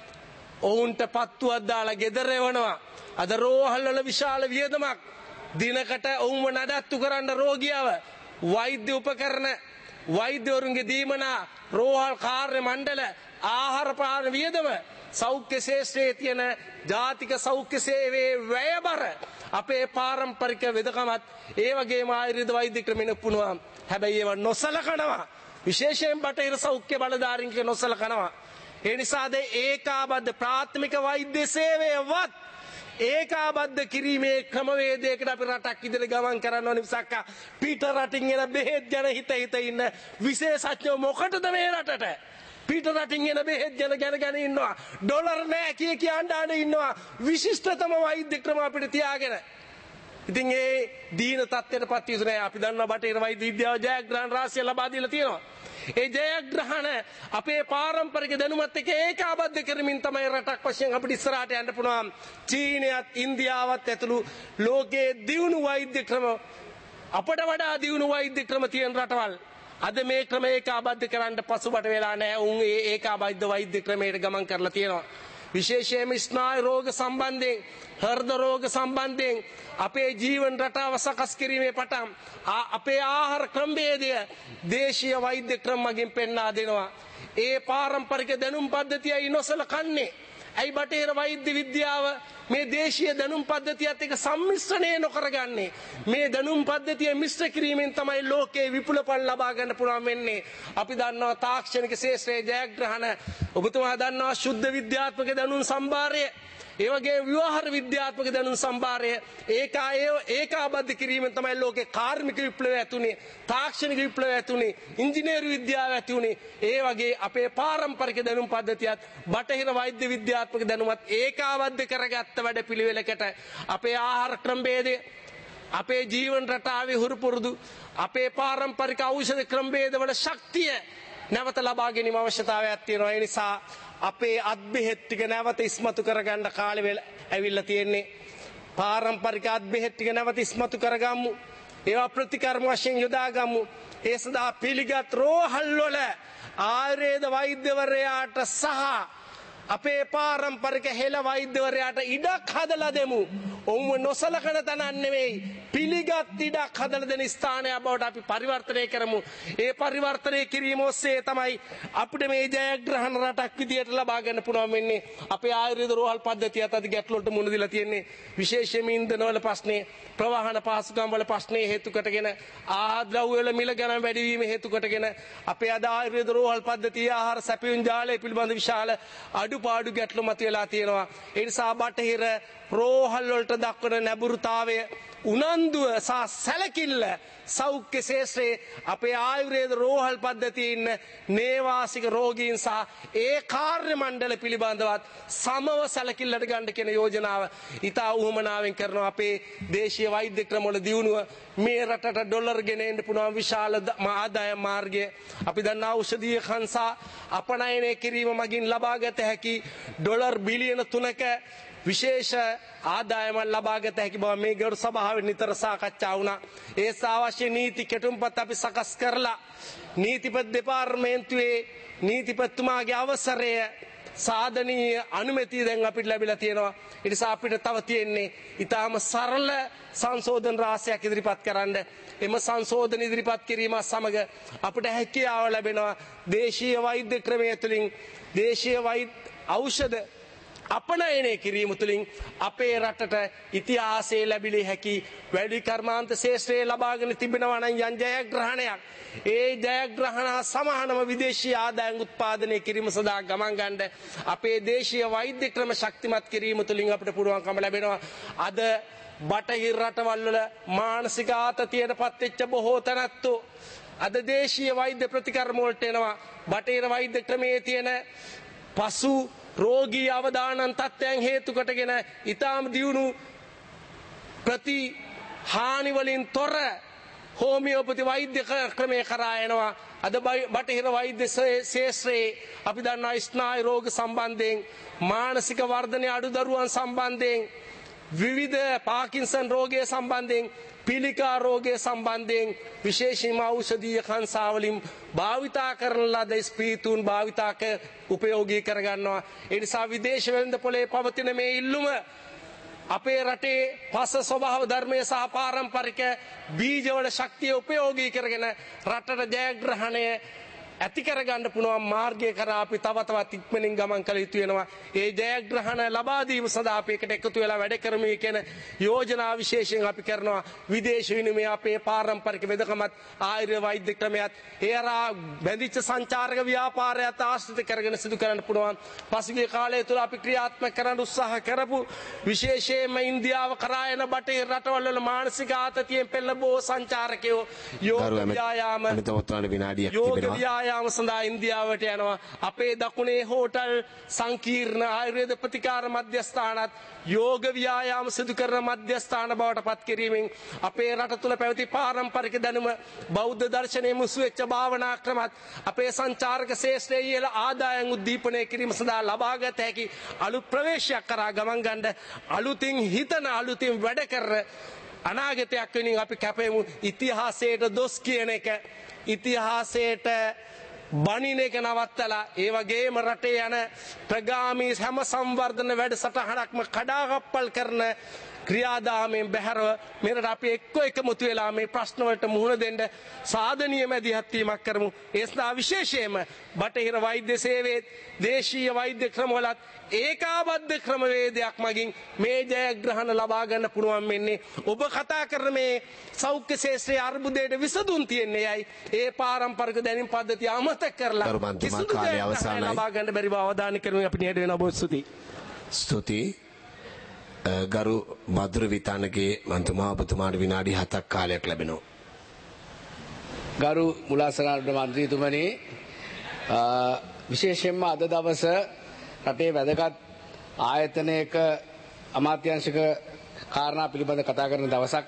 ඔවුන්ට පත්තුවක් දාලා ගෙදර එවනවා. අද රෝහල් වල විශාල වියදමක් දිනකට ඔවුන්ව නඩත්තු කරන්න රෝගියව වෛද්‍ය උපකරණ වෛද්‍යවරුන්ගේ දීමනා රෝහල් කාර්ය මණ්ඩල ආහාර පාන වියදම සෞඛ්‍ය ශේෂ්ත්‍රයේ තියෙන ජාතික සෞඛ්‍ය සේවයේ වැයබර අපේ පාරම්පරික වෙදකමත් ඒ වගේම ආයුර්වේද වෛද්‍ය ක්‍රමෙ නෙපුණා. හැබැයි ඒව නොසලකනවා. විශේෂයෙන් බටහිර සෞඛ්‍ය බලධාරීන්ගේ නොසලකනවා. ඒ නිසාද ඒකාබද්ධ ප්‍රාථමික වෛද්‍ය සේවයවත් ඒකාබද්ධ කිරීමේ ක්‍රමවේදයකට අපි රටක් ඉදිරියට ගමන් කරන්න ඕනේ මිසක් පිට රටින් එන බෙහෙත් ගැන හිත ඉන්න විශේෂඥයෝ මොකටද මේ රටට පිට රටින් එන බෙහෙත් ගැන ඉන්නවා ඩොලර් නැහැ කිය අඬන ඉන්නවා විශිෂ්ටතම වෛද්‍ය ක්‍රම අපිට තියාගෙන ඉතින් ඒ දීන තත්ත්වයටපත් යුතු නැහැ. අපි දන්නවා බටහිර වෛද්‍ය විද්‍යාව ජයග්‍රහණ රාශිය ලබා දීලා තියෙනවා. ඒ ජයග්‍රහණ අපේ පාරම්පරික දැනුමත් එක්ක ඒකාබද්ධ කරමින් තමයි රටක් වශයෙන් අපිට ඉස්සරහට යන්න පුළුවන්. චීනයත් ඉන්දියාවත් ඇතුළු ලෝකයේ දියුණු වෛද්‍ය ක්‍රම අපට වඩා දියුණු වෛද්‍ය ක්‍රම තියෙන රටවල් අද මේ ක්‍රම ඒකාබද්ධ කරන්න පසුබට වෙලා නැහැ. උන් ඒ ඒකාබද්ධ වෛද්‍ය ක්‍රමයට ගමන් කරලා තියෙනවා. විශේෂයෙන්ම ස්නායු රෝග සම්බන්ධයෙන් හෘද රෝග සම්බන්ධයෙන් අපේ ජීවන රටාව සකස් කිරීමේ පටන් අපේ ආහාර ක්‍රමවේදය දේශීය වෛද්‍ය ක්‍රම මගින් පෙන්වා දෙනවා. ඒ පාරම්පරික දැනුම් පද්ධතියයි නොසලකන්නේ. ඇයි බටහිර වෛද්‍ය විද්‍යාව මේ දේශීය දැනුම් පද්ධතියත් එක්ක සම්මිශ්‍රණය නොකරගන්නේ? මේ දැනුම් පද්ධතිය මිශ්‍ර කිරීමෙන් තමයි ලෝකේ විපුලපන් ලබා ගන්න පුළුවන් වෙන්නේ. අපි දන්නවා තාක්ෂණික ශාස්ත්‍රයේ ජයග්‍රහණ, ඔබතුමා දන්නවා ශුද්ධ විද්‍යාත්මක දැනුම් සම්භාරය, ඒ වගේ ව්‍යවහාර විද්‍යාත්මක දැනුම් සම්භාරය ඒකාබද්ධ කිරීමෙන් තමයි ලෝකේ කාර්මික විප්ලවය ඇතුනේ, තාක්ෂණික විප්ලවය ඇතුනේ, ඉංජිනේරු විද්‍යාව ඇතුනේ. ඒ වගේ අපේ පාරම්පරික දැනුම් පද්ධතියත් බටහිර වෛද්‍ය විද්‍යාත්මක දැනුමත් ඒකාබද්ධ කරගත්ත වැඩපිළිවෙලකට අපේ ආහාර ක්‍රමවේදය, අපේ ජීවන රටාවේ හුරු පුරුදු, අපේ පාරම්පරික ඖෂධ ක්‍රමවේදවල ශක්තිය නැවත ලබා ගැනීම අවශ්‍යතාවයක් තියෙනවා. ඒ නිසා අපේ අත්බෙහෙත් ටික නැවත ඉස්මතු කරගන්න කාලෙ ඇවිල්ලා තියෙන්නේ. පාරම්පරික අත්බෙහෙත් ටික නැවත ඉස්මතු කරගමු. ඒවා ප්‍රතිකර්ම වශයෙන් යොදාගමු. ඒ සඳහා පිළිගත් රෝහල් වල ආයුර්වේද වෛද්‍යවරයාට සහ අපේ පාරම්පරික හෙළ වෛද්‍යවරයාට ඉඩක් හදලා දෙමු. ඔවුන්ව නොසලකන තැනක් නෙවෙයි, පිළිගත් ඉඩක් හදලා දෙන ස්ථානයක් බවට අපි පරිවර්තනය කරමු. ඒ පරිවර්තනය කිරීම ඔස්සේ තමයි අපිට මේ ජයග්‍රහණ රටක් විදියට ලබා ගන්න පුළුවන් වෙන්නේ. අපේ ආයුර්වේද රෝහල් පද්ධතියත් අද ගැටලු වලට මුහුණ දීලා තියෙන්නේ. විශේෂයෙන්ම ඉන්ධනවල ප්‍රශ්නේ, ප්‍රවාහන පහසුකම් වල ප්‍රශ්නේ හේතු කොටගෙන, ආහාර ද්‍රව්‍ය වල මිල ගණන් වැඩි වීම හේතු කොටගෙන අපේ අද ආයුර්වේද රෝහල් පද්ධතිය ආහාර සැපයුම් ජාලය පිළිබඳ විශාල අඩුපාඩු ගැටලු මතුවලා තියෙනවා. ඒ නිසා බටහිර රෝහල් වලට දක්වන නැඹුරුතාවය, උනන්දුව සහ සැලකිල්ල සෞඛ්‍ය ශාස්ත්‍රයේ අපේ ආයුර්වේද රෝහල් පද්ධතියේ ඉන්න නේවාසික රෝගීන් සහ ඒ කාර්ය මණ්ඩල පිළිබඳවත් සමව සැලකිල්ලට ගන්න කියන යෝජනාව ඉතා උවමනාවෙන් කරනවා. අපේ දේශීය වෛද්‍ය ක්‍රමවල දියුණුව මේ රටට ඩොලර් ගෙන එන්න පුළුවන් විශාල ආදායම් මාර්ගය. අපි දන්නා ඖෂධීය කංසා අපනයනය කිරීම මගින් ලබාගත හැකි ඩොලර් බිලියන 3ක විශේෂ ආදායමක් ලබාගත හැකි බව මේ ගරු සභාවේ නිතර සාකච්ඡා වුණා. ඒ අවශ්‍ය නීති කෙටුම්පත් අපි සකස් කරලා නීතිපති දෙපාර්තමේන්තුවේ නීතිපතිතුමාගේ අවසරය සාධනීය අනුමැතිය දැන් අපිට ලැබිලා තියෙනවා. ඒ නිසා අපිට තව තියෙන්නේ ඊටාම සරල සංශෝධන රාශියක් ඉදිරිපත් කරන්න. එම සංශෝධන ඉදිරිපත් කිරීම සමග අපිට හැකියාව ලැබෙනවා දේශීය වෛද්‍ය ක්‍රමය තුළින් දේශීය වෛද්‍ය ඖෂධ අපනයනය කිරීම තුළින් අපේ රටට ඉතිහාසයේ ලැබිලි හැකි වැඩි කර්මාන්ත ශේෂ්ත්‍රයේ ලබාගෙන තිබෙනවා නම් යම් ජයග්‍රහණයක් ඒ ජයග්‍රහණ සමානම විදේශීය ආදායම් උත්පාදනය කිරීම සඳහා ගමන් ගන්න අපේ දේශීය වෛද්‍ය ක්‍රම ශක්තිමත් කිරීම තුළින් අපිට පුළුවන්කම ලැබෙනවා. අද බටහිර රටවල් වල මානසික ආතතියට පත්වෙච්ච බොහෝ තැනැත්තෝ අද දේශීය වෛද්‍ය ප්‍රතිකර්ම වලට එනවා. බටහිර වෛද්‍ය ක්‍රමයේ තියෙන පසු රෝගී අවදානන් තත්ත්වයන් හේතු කොටගෙන ඊටාම දියුණු ප්‍රති හානි වලින් තොර හෝමියෝපති වෛද්‍ය ක්‍රමයේ කරා යනවා. අද බටහිර වෛද්‍ය ශාස්ත්‍රයේ අපි දන්නා ස්නායු රෝග සම්බන්ධයෙන් මානසික වර්ධනය අඩු දරුවන් සම්බන්ධයෙන් විවිධ පාකින්සන් රෝගය සම්බන්ධයෙන් පිළිකා රෝගය සම්බන්ධයෙන් විශේෂයෙන්ම ඖෂධීය කංසාවලින් භාවිතා කරන ලද ස්පීතුන් භාවිතාක උපයෝගී කරගන්නවා. ඒ නිසා විදේශ වෙළඳ පොලේ පවතින මේ ඉල්ලුම අපේ රටේ පස ස්වභාව ධර්මයේ සහ පාරම්පරික බීජවල ශක්තිය උපයෝගී කරගෙන රටට ජයග්‍රහණය ඇති කරගන්න පුළුවන් මාර්ගය කරා අපි තව තවත් ඉක්මනින් ගමන් කළ යුතු වෙනවා. ඒ ජයග්‍රහණ ලබා දීම සඳහා අපි එකට එකතු වෙලා වැඩ කරමු කියන යෝජනා විශේෂයෙන් අපි කරනවා. විදේශ විනිමය අපේ පාරම්පරික වෙදකමත් ආයුර්වේද වෛද්‍ය ක්‍රමයක් ඒරා බැඳිච්ච සංචාරක ව්‍යාපාරයත් ආශ්‍රිත කරගෙන සිදු කරන්න පුළුවන්. පසුගිය කාලය තුළ අපි ක්‍රියාත්මක කරන්න උත්සාහ කරපු විශේෂයෙන්ම ඉන්දියාව කරා යන බටහිර රටවල් වල මානසික ආතතියෙන් පෙළෙන බොහෝ සංචාරකයෝ යෝග ව්‍යායාම යාම සඳහා ඉන්දියාවට යනවා. අපේ දකුණේ හෝටල් සංකීර්ණ ආයුර්වේද ප්‍රතිකාර මධ්‍යස්ථානත් යෝග ව්‍යායාම සිදු කරන මධ්‍යස්ථාන බවට පත් කිරීමෙන් අපේ රට තුළ පැවති පාරම්පරික දැනුම බෞද්ධ දර්ශනයේ මුසු වෙච්ච භාවනා ක්‍රමත් අපේ සංචාරක ශාස්ත්‍රයේ ඉහළ ආදායම් උද්දීපනය කිරීම සඳහා ලබාගත හැකි අලුත් ප්‍රවේශයක් කරා ගමන් ගන්න අලුතින් හිතන අලුතින් වැඩ කර අනාගතයක් වෙනින් අපි කැපෙමු. ඉතිහාසයට දොස් කියන එක ඉතිහාසයට බණින එක නවත්තලා ඒ වගේම රටේ යන ප්‍රගාමී හැම සංවර්ධන වැඩසටහනක්ම කඩාකප්පල් කරන ක්‍රියාදාමයෙන් බැහැරව මෙරට අපි එක්ක එකමුතු වෙලා මේ ප්‍රශ්න වලට මුහුණ දෙන්න සාධනීය මැදිහත් වීමක් කරමු. ඒ සඳහා විශේෂයෙන්ම බටහිර වෛද්‍ය සේවයේ දේශීය වෛද්‍ය ක්‍රමවලත් ඒකාබද්ධ ක්‍රමවේදයක් මගින් මේ ජයග්‍රහණ ලබා ගන්න පුළුවන් වෙන්නේ. ඔබ කතා කරන මේ සෞඛ්‍ය ශාස්ත්‍රයේ අර්බුදයට විසඳුම් තියන්නේ යයි ඒ පාරම්පරික දැනුම් පද්ධතිය අමතක කරලා කිසිදු දෙයක් ලබා ගන්න බැරි බව අවධානය කරමින් අපි නිහඬ වෙනවා. බොහොම ස්තුතියි. ගරු මధుර විතානගේ මන්තුමා ඔබතුමාට විනාඩි 7ක් කාලයක් ලැබෙනවා. ගරු මුලාසනාරුඩ මන්ත්‍රීතුමනි, විශේෂයෙන්ම අද දවස රටේ වැදගත් ආයතනයක අමාත්‍යාංශික කාරණා පිළිබඳ කතා කරන දවසක්.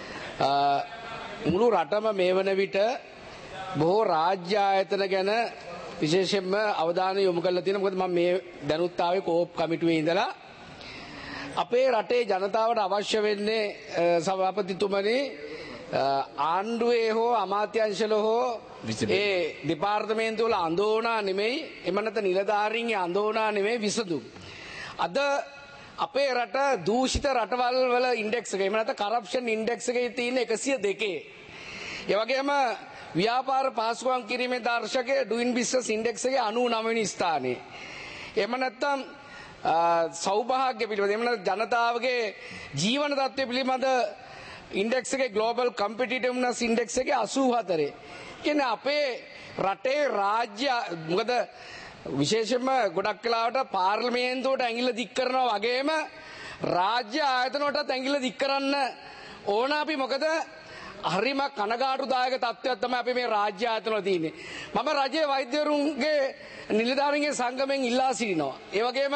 මුළු රටම මේ වන විට බොහෝ රාජ්‍ය ආයතන ගැන විශේෂයෙන්ම අවධානය යොමු කරලා තියෙනවා. මොකද මම මේ දැනුත් ආවේ කෝප් කමිටුවේ ඉඳලා. අපේ රටේ ජනතාවට අවශ්‍ය වෙන්නේ සභාපතිතුමනි ආණ්ඩුවේ හෝ අමාත්‍යාංශවල හෝ ඒ දෙපාර්තමේන්තුවල අඳෝනා නෙමෙයි, එම නැත්නම් නිලධාරීන්ගේ අඳෝනා නෙමෙයි විසඳුම්. අද අපේ රට දූෂිත රටවල් වල ඉන්ඩෙක්ස් එක, එම නැත්නම් කරප්ෂන් ඉන්ඩෙක්ස් එකේ තියෙන 102. ඒ වගේම ව්‍යාපාර පහසුකම් කිරීමේ දර්ශකයේ ඩුයින් බිස්නස් ඉන්ඩෙක්ස් එකේ 99 වෙනි ස්ථානයේ. එම නැත්නම් සෞභාග්‍ය පිළිබඳ, එම නැත්නම් ජනතාවගේ ජීවන තත්ත්වය පිළිබඳ ඉන්ඩෙක්ස් එකේ ග්ලෝබල් කම්පිටිටිව්නස් ඉන්ඩෙක්ස් එකේ 84. කියන්නේ අපේ රටේ රාජ්‍ය, මොකද විශේෂයෙන්ම ගොඩක් වෙලාවට පාර්ලිමේන්තුවට ඇඟිල්ල දික් කරනවා වගේම රාජ්‍ය ආයතන වලටත් ඇඟිල්ල දික් කරන්න ඕන අපි. මොකද හරිම කනගාටුදායක තත්ත්වයක් තමයි අපි මේ රාජ්‍ය ආයතන වල තියෙන්නේ. මම රජයේ වෛද්‍යවරුන්ගේ නිලධාරීන්ගේ සංගමෙන් ඉල්ලා සිටිනවා. ඒ වගේම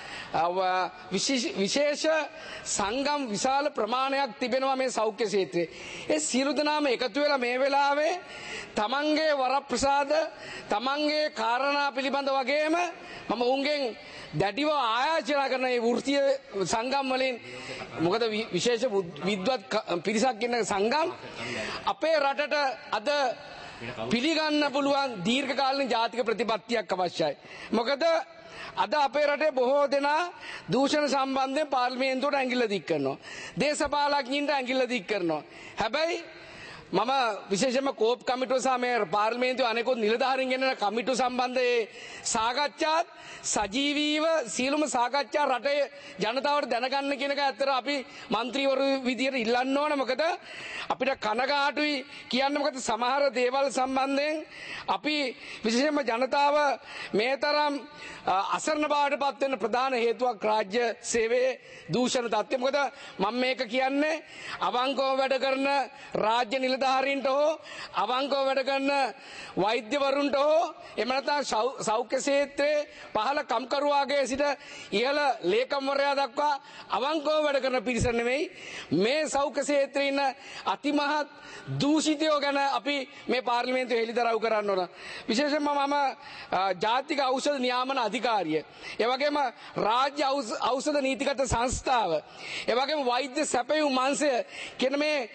විශේෂ සංගම් විශාල ප්‍රමාණයක් තිබෙනවා මේ සෞඛ්‍ය ක්ෂේත්‍රයේ. ඒ සියලු දෙනාම එකතු වෙලා මේ වෙලාවේ තමන්ගේ වරප්‍රසාද, තමන්ගේ කාරණා පිළිබඳ වගේම මම උන්ගෙන් දැඩිව ආයාචනා කරන මේ වෘත්තීය සංගම් වලින්, මොකද විශේෂ විද්වත් පිරිසක් ඉන්න සංගම් අපේ රටට අද පිළිගන්න පුළුවන් දීර්ඝකාලීන ජාතික ප්‍රතිපත්තියක් අවශ්‍යයි. මොකද අද අපේ රටේ බොහෝ දෙනා දූෂණ සම්බන්ධයෙන් පාර්ලිමේන්තුවට ඇඟිල්ල දික් කරනවා. දේශපාලඥයින්ට ඇඟිල්ල දික් කරනවා. හැබැයි මම විශේෂයෙන්ම කෝප් කමිටුව සහ මේ පාර්ලිමේන්තුවේ අනෙකුත් නිලධාරීන් ගෙනෙන කමිටු සම්බන්ධයේ සාකච්ඡාත් සජීවීව සියලුම සාකච්ඡා රටේ ජනතාවට දැනගන්න කියන එක ඇත්තට අපි മന്ത്രിවරු විදියට ඉල්ලන්න ඕන. මොකද අපිට කනගාටුයි කියන්න. මොකද සමහර දේවල් සම්බන්ධයෙන් අපි විශේෂයෙන්ම ජනතාව මේ තරම් අසරණ බවට පත් වෙන ප්‍රධාන හේතුවක් රාජ්‍ය සේවයේ දූෂණ තත්ත්වය. මොකද මම මේක කියන්නේ අවංකව වැඩ කරන රාජ්‍ය නිලධාරීන්ට හෝ අවංකව වැඩ කරන වෛද්‍යවරුන්ට හෝ එහෙම නැත්නම් සෞඛ්‍ය ක්ෂේත්‍රයේ පහළ කම්කරුවාගේ සිට ඉහළ ලේකම්වරයා දක්වා අවංකව වැඩ කරන පිරිස නෙමෙයි මේ සෞඛ්‍ය ක්ෂේත්‍රයේ ඉන්න අතිමහත් දූෂිතයෝ ගැන අපි මේ පාර්ලිමේන්තුවේ හෙළිදරව් කරන්න ඕන. විශේෂයෙන්ම මම ජාතික ඖෂධ නියාමන අධිකාරිය, ඒ වගේම රාජ්‍ය ඖෂධ නීතිගත සංස්ථාව, ඒ වගේම වෛද්‍ය සැපයුම් මංශය කියන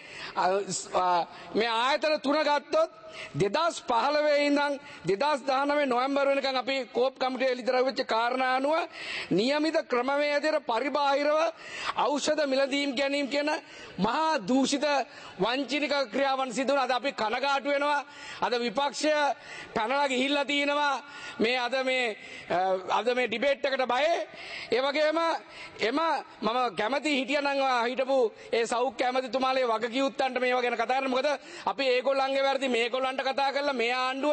මේ ආයතන තුන ගත්තොත් 2015 ඉඳන් 2019 නොවැම්බර් වෙනකන් අපි කෝප් කමිටුවේ හෙළිදරව් වෙච්ච කාරණා අනුව નિયમિત ක්‍රමවේදයට පරිබාහිරව ඖෂධ මිලදීම් ගැනීම කියන මහා දූෂිත වංචනික ක්‍රියාවන් සිදු වුණා. අද අපි කනගාටු වෙනවා. අද විපක්ෂය පැනලා ගිහිල්ලා තිනවා මේ අද මේ ඩිබේට් එකට බයයි. ඒ වගේම මම කැමති හිටියනම් හිටපු ඒ සෞඛ්‍ය ඇමතිතුමාලේ වගකියුත්තන්ට මේවා ගැන කතා කරන්න. මොකද අපි ඒගොල්ලන්ගේ වැරදි මේගොල්ලන්ට කතා කරලා මේ ආණ්ඩුව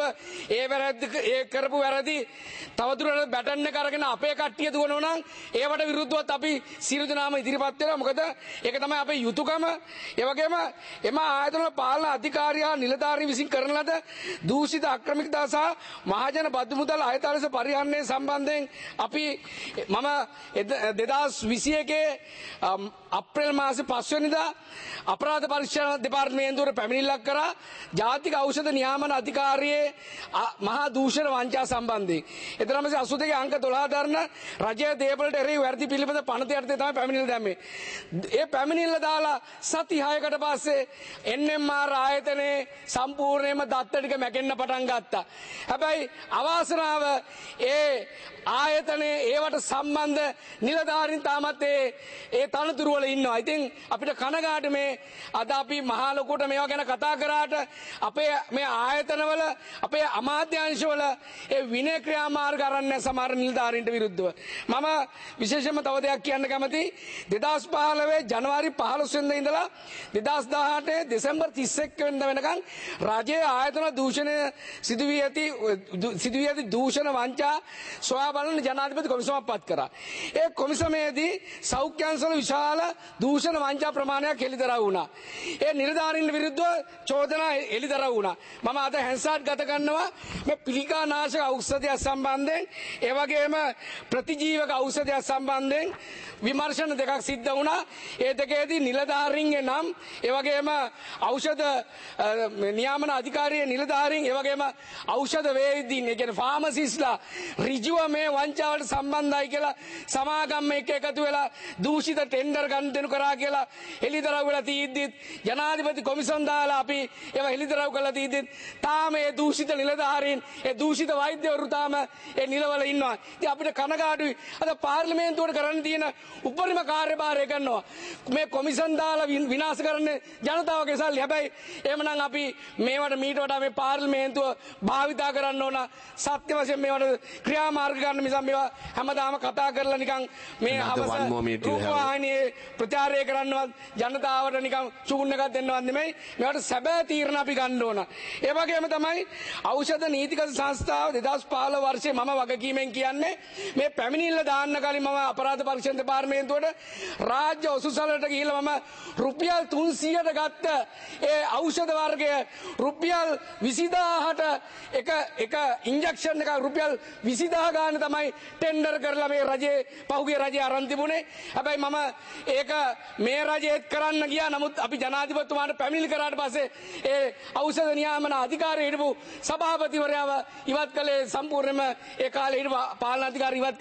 ඒ කරපු වැරදි තවදුරටත් බැටන් එක අරගෙන අපේ කට්ටිය දුවනවා නම් ඒවට විරුද්ධවත් අපි සියලු දෙනාම ඉදිරිපත් වෙනවා. මොකද ඒක තමයි අපේ යුතුයකම. ඒ වගේම එම ආයතන පාලන අධිකාරියා නිලධාරීන් විසින් කරන ලද දූෂිත අක්‍රමිකතා සහ මහජන බදු මුදල් අයථා ලෙස පරිහරණය සම්බන්ධයෙන් මම 2021 අප්‍රේල් මාසේ 5 වෙනිදා අපරාධ පරීක්ෂණ දෙපාර්තමේන්තුවට පැමිණිල්ලක් කරා ජාතික ඖෂධ නියාමන අධිකාරියේ මහා දූෂණ වංචා සම්බන්ධයෙන්. 1982 අංක 12 දරන රජයේ දේපළට එරෙහි වැරදි පිළිබඳ පනත යටතේ තමයි පැමිණිල්ල දැම්මේ. ඒ පැමිණිල්ල දාලා සති 6කට පස්සේ NMR ආයතනයේ සම්පූර්ණයෙන්ම දත්ත ටික මැකෙන්න පටන් ගත්තා. හැබැයි අවාසනාව ඒ ආයතනයේ ඒවට සම්බන්ධ නිලධාරීන් තාමත් ඒ තනතුරු වල ඉන්නවා. ඉතින් අපිට කනගාටු මේ අද අපි මහා ලොකුට මේවා ගැන කතා කරාට අපේ මේ ආයතනවල අපේ අමාත්‍යාංශවල ඒ විනය ක්‍රියාමාර්ග අරන්නේ සමහර නිලධාරීන්ට විරුද්ධව. මම විශේෂයෙන්ම තව දෙයක් කියන්න කැමතියි. 2015 ජනවාරි 15 වෙනිදා ඉඳලා 2018 දෙසැම්බර් 31 වෙනිදා වෙනකන් රජයේ ආයතන දූෂණය සිදුවී ඇති දූෂණ වංචා සොයා බලන ජනාධිපති කොමිසමක් පත් කරා. ඒ කොමිසමේදී සෞඛ්‍යාංශවල විශාල දූෂණ වංචා ප්‍රමාණයක් හෙළිදරව් වුණා. ඒ නිලධාරීන් විරුද්ධව චෝදනා හෙළිදරව් වුණා. මම අද හැන්සාට් ගත කරනවා මේ පිළිකානාශක ඖෂධය සම්බන්ධයෙන්, ඒ වගේම ප්‍රතිජීවක ඖෂධය සම්බන්ධයෙන් විමර්ශන දෙකක් සිද්ධ වුණා. ඒ දෙකේදී නිලධාරීන්ගේ නම්, ඒ වගේම ඖෂධ නියාමන අධිකාරියේ නිලධාරීන්, ඒ වගේම ඖෂධ වේදීන්, ඒ කියන්නේ ෆාමසිස්ලා ඍජුව මේ වංචාවට සම්බන්ධයි කියලා සමාගම් එක්ක එකතු වෙලා දූෂිත ටෙන්ඩර් ගන්නු කරා කියලා හෙළිදරව් වෙලා තියෙද්දි ජනාධිපති කොමිසම් දාලා අපි ඒවා හෙළිදරව් කරලා තියෙද්දි තාම ඒ දූෂිත නිලධාරීන්, ඒ දූෂිත වෛද්‍යවරු තාම ඒ නිලවල ඉන්නවා. ඉතින් අපිට කනගාටුයි. අද පාර්ලිමේන්තුවට කරන්න තියෙන උපරිම කාර්යභාරය කරනවා මේ කොමිසම් දාලා විනාශ කරන්නේ ජනතාවගේ සල්ලි. හැබැයි එහෙමනම් අපි මේවට මීට වඩා මේ පාර්ලිමේන්තුව භාවිතා කරන්න ඕන. සත්‍ය වශයෙන් මේවට ක්‍රියාමාර්ග ගන්න මිසක් මේවා හැමදාම කතා කරලා නිකන් මේ රූපවාහිනියේ ප්‍රචාරය කරන්නවත් ජනතාවට නිකන් චූන් එකක් දෙන්නවත් නෙමෙයි. මේවට සැබෑ තීරණ අපි ගන්න ඕන. ඒ වගේම තමයි ඖෂධ නීතිගත සංස්ථාව 2015 වර්ෂයේ මම වගකීමෙන් කියන්නේ මේ පැමිණිල්ල දාන්න කලින් මම අපරාධ පරීක්ෂණ දෙපාර්තමේන්තුවට රාජ්‍ය ඔසුසලට ගිහිල්ලා මම රුපියල් 300ට ගත්ත ඒ ඖෂධ වර්ගය රුපියල් 20000ට එක ඉන්ජෙක්ෂන් එකක් රුපියල් 20000 ගාන තමයි ටෙන්ඩර් කරලා මේ රජයේ පහුගිය රජයේ අරන් තිබුණේ. හැබැයි මම ඒක මේ රජයේත් කරන්න ගියා. නමුත් අපි ජනාධිපතිතුමාට පැමිණිලි කරාට පස්සේ ඒ ඖෂධ නියාමන අධිකාරිය හිටපු සභාපතිවරයාව ඉවත් කළේ සම්පූර්ණයෙන්ම ඒ කාලේ හිටපු පාලන අධිකාරිය ඉවත්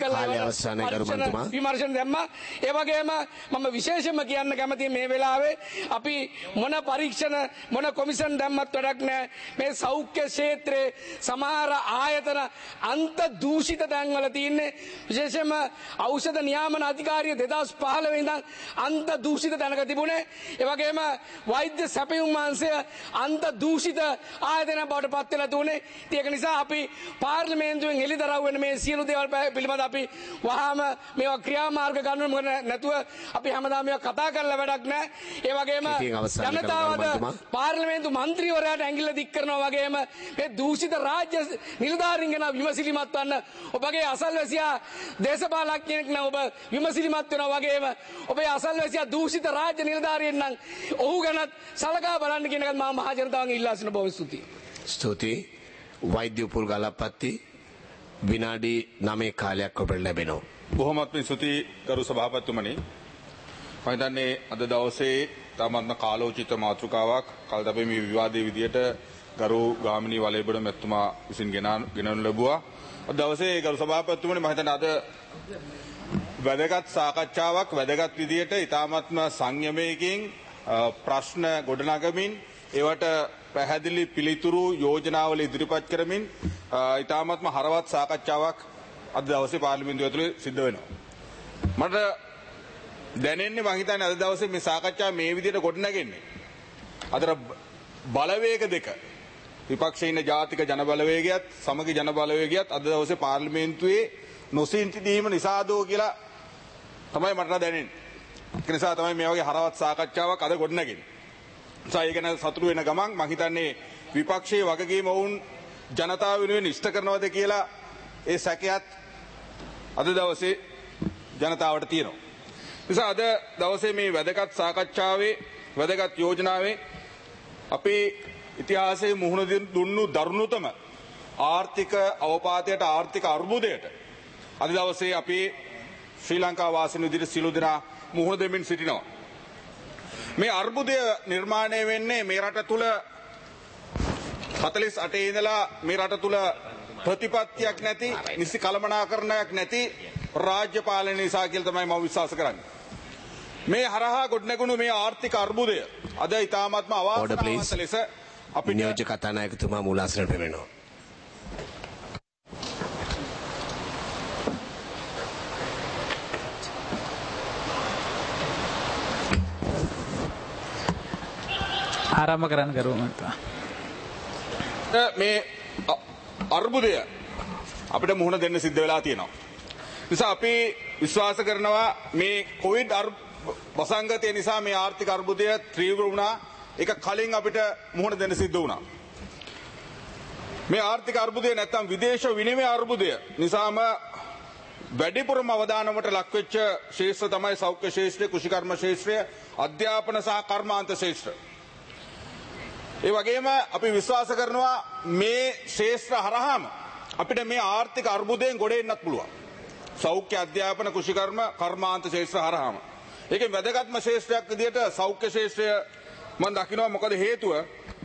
කළා. විමර්ශන දැම්මා. ඒ වගේම මම විශේෂයෙන්ම කියන්න කැමතියි මේ වෙලාවේ අපි මොන පරීක්ෂණ මොන කොමිෂන් දැම්මත් වැඩක් නැහැ. මේ සෞඛ්‍ය ක්ෂේත්‍රයේ සමහර ආයතන අන්ත දූෂිත තැන්වල තියෙන්නේ. විශේෂයෙන්ම ඖෂධ නියාමන අධිකාරිය 2015 ඉඳන් අන්ත දූෂිත තැනක තිබුණේ. ඒ වගේම වෛද්‍ය සැපයුම් වහන්සේ අන්ත දූෂිත ආයතන බවට පත් වෙලා තුනේ. ඒක නිසා අපි පාර්ලිමේන්තුවෙන් හෙළිදරව් වෙන මේ සියලු දේවල් පිළිබඳ අපි වහාම මේවා ක්‍රියාමාර්ග ගන්න මොකද නැතුව අපි හැමදාම මේවා කතා කරලා වැඩක් නැහැ. ඒ වගේම ජනතාවට පාර්ලිමේන්තු මන්ත්‍රීවරයාට ඇඟිල්ල දික් කරනවා වගේම මේ දූෂිත රාජ්‍ය නිලධාරීන් ගැන විමසිලිමත් වන්න ඔබගේ අසල්වැසියා දේශපාලඥයෙක් නම් ඔබ විමසිලිමත් වෙනවා වගේම ඔබේ අසල්වැසියා දූෂිත රාජ්‍ය නිලධාරියෙක් නම් ඔහු ගැනත් සලකා බලන්න කියන එකත් මම මහා ජනතාවගෙන් ඉල්ලා සිටින බොහොම ස්තුතියි. ස්තුතියි. වෛද්‍ය උපුල් ගලප්පත්ති විනාඩි 9 කාලයක් ඔබට ලැබෙනවා. බොහොමත්ම ස්තුතියි ගරු සභාපතිතුමනි. මම හිතන්නේ අද දවසේ තාමත්ම කාලෝචිත මාතෘකාවක් කල්දබේ මේ විවාදයේ විදියට ගරු ගාමිණී වලේබඩ මැතිතුමා විසින් ගෙනනු ලැබුවා. අද දවසේ ගරු සභාපතිතුමනි මම හිතන්නේ අද වැදගත් සාකච්ඡාවක් වැදගත් විදියට ඊ타මත්ම සංයමයකින් ප්‍රශ්න ගොඩනගමින් ඒවට පැහැදිලි පිළිතුරු යෝජනාවල ඉදිරිපත් කරමින් ඊ타මත්ම හරවත් සාකච්ඡාවක් අද දවසේ පාර්ලිමේන්තුව ඇතුලේ සිද්ධ වෙනවා. මට දැනෙන්නේ මම හිතන්නේ අද දවසේ මේ සාකච්ඡාව මේ විදියට ගොඩනගෙන්නේ අතර බලවේග දෙක විපක්ෂයේ ඉන්න ජාතික ජන බලවේගයත් සමගි ජන බලවේගයත් අද දවසේ පාර්ලිමේන්තුවේ නොසින්තිදීම නිසාදෝ කියලා තමයි මට දැනෙන්නේ. ඒක නිසා තමයි මේ වගේ හරවත් සාකච්ඡාවක් අද ගොඩනගෙන්නේ. ඒ ගැන සතුටු වෙන ගමන් මම හිතන්නේ විපක්ෂයේ වගකීම වුන් ජනතාව වෙනුවෙන් ඉෂ්ට කරනවද කියලා ඒ සැකයත් අද දවසේ ජනතාවට තියෙනවා. නිසා අද දවසේ මේ වැදගත් සාකච්ඡාවේ වැදගත් යෝජනාවේ අපේ ඉතිහාසයේ මුහුණ දුන්නු දරුණුතම ආර්ථික අවපාතයට ආර්ථික අර්බුදයට අද දවසේ අපි ශ්‍රී ලංකා වාසීන් විදිහට සිළු දෙනා මුහුණ දෙමින් සිටිනවා. මේ අර්බුදය නිර්මාණය වෙන්නේ මේ රට තුල 48 ඉඳලා මේ රට තුල ප්‍රතිපත්තියක් නැති නිසි කළමනාකරණයක් නැති රාජ්‍ය පාලනය නිසා කියලා තමයි මම විශ්වාස කරන්නේ. මේ හරහා ගොඩනැගුණු මේ ආර්ථික අර්බුදය අද ඊ타මාත්ම අවාසනාවන්ත ලෙස අපි නියෝජ්‍ය කතානායකතුමා මූලාසනයට පැමිණෙනවා. ආරම්භ කරන්න කරුවමත්වා. මේ අර්බුදය අපිට මුහුණ දෙන්න සිද්ධ වෙලා තියෙනවා. නිසා අපි විශ්වාස කරනවා මේ කොවිඩ් වසංගතය නිසා මේ ආර්ථික අර්බුදය ත්‍රීව්‍ර වුණා. ඒක කලින් අපිට මුහුණ දෙන්න සිද්ධ වුණා. මේ ආර්ථික අර්බුදය නැත්තම් විදේශ විනිමය අර්බුදය නිසාම වැඩිපුරම අවධානමට ලක්වෙච්ච ශේෂ්ත්‍ර තමයි සෞඛ්‍ය ශේෂ්ත්‍රය, කෘෂිකර්ම ශේෂ්ත්‍රය, අධ්‍යාපන සහ කර්මාන්ත ශේෂ්ත්‍ර. ඒ වගේම අපි විශ්වාස කරනවා මේ ශේෂ්ත්‍ර හරහාම අපිට මේ ආර්ථික අර්බුදයෙන් ගොඩ එන්නත් පුළුවන්. සෞඛ්‍ය, අධ්‍යාපන, කෘෂිකර්ම, කර්මාන්ත ශේෂ්ත්‍ර හරහාම. ඒකේ වැදගත්ම ශේෂ්ත්‍රයක් විදිහට සෞඛ්‍ය ශේෂ්ත්‍රය මම දකිනවා. මොකද හේතුව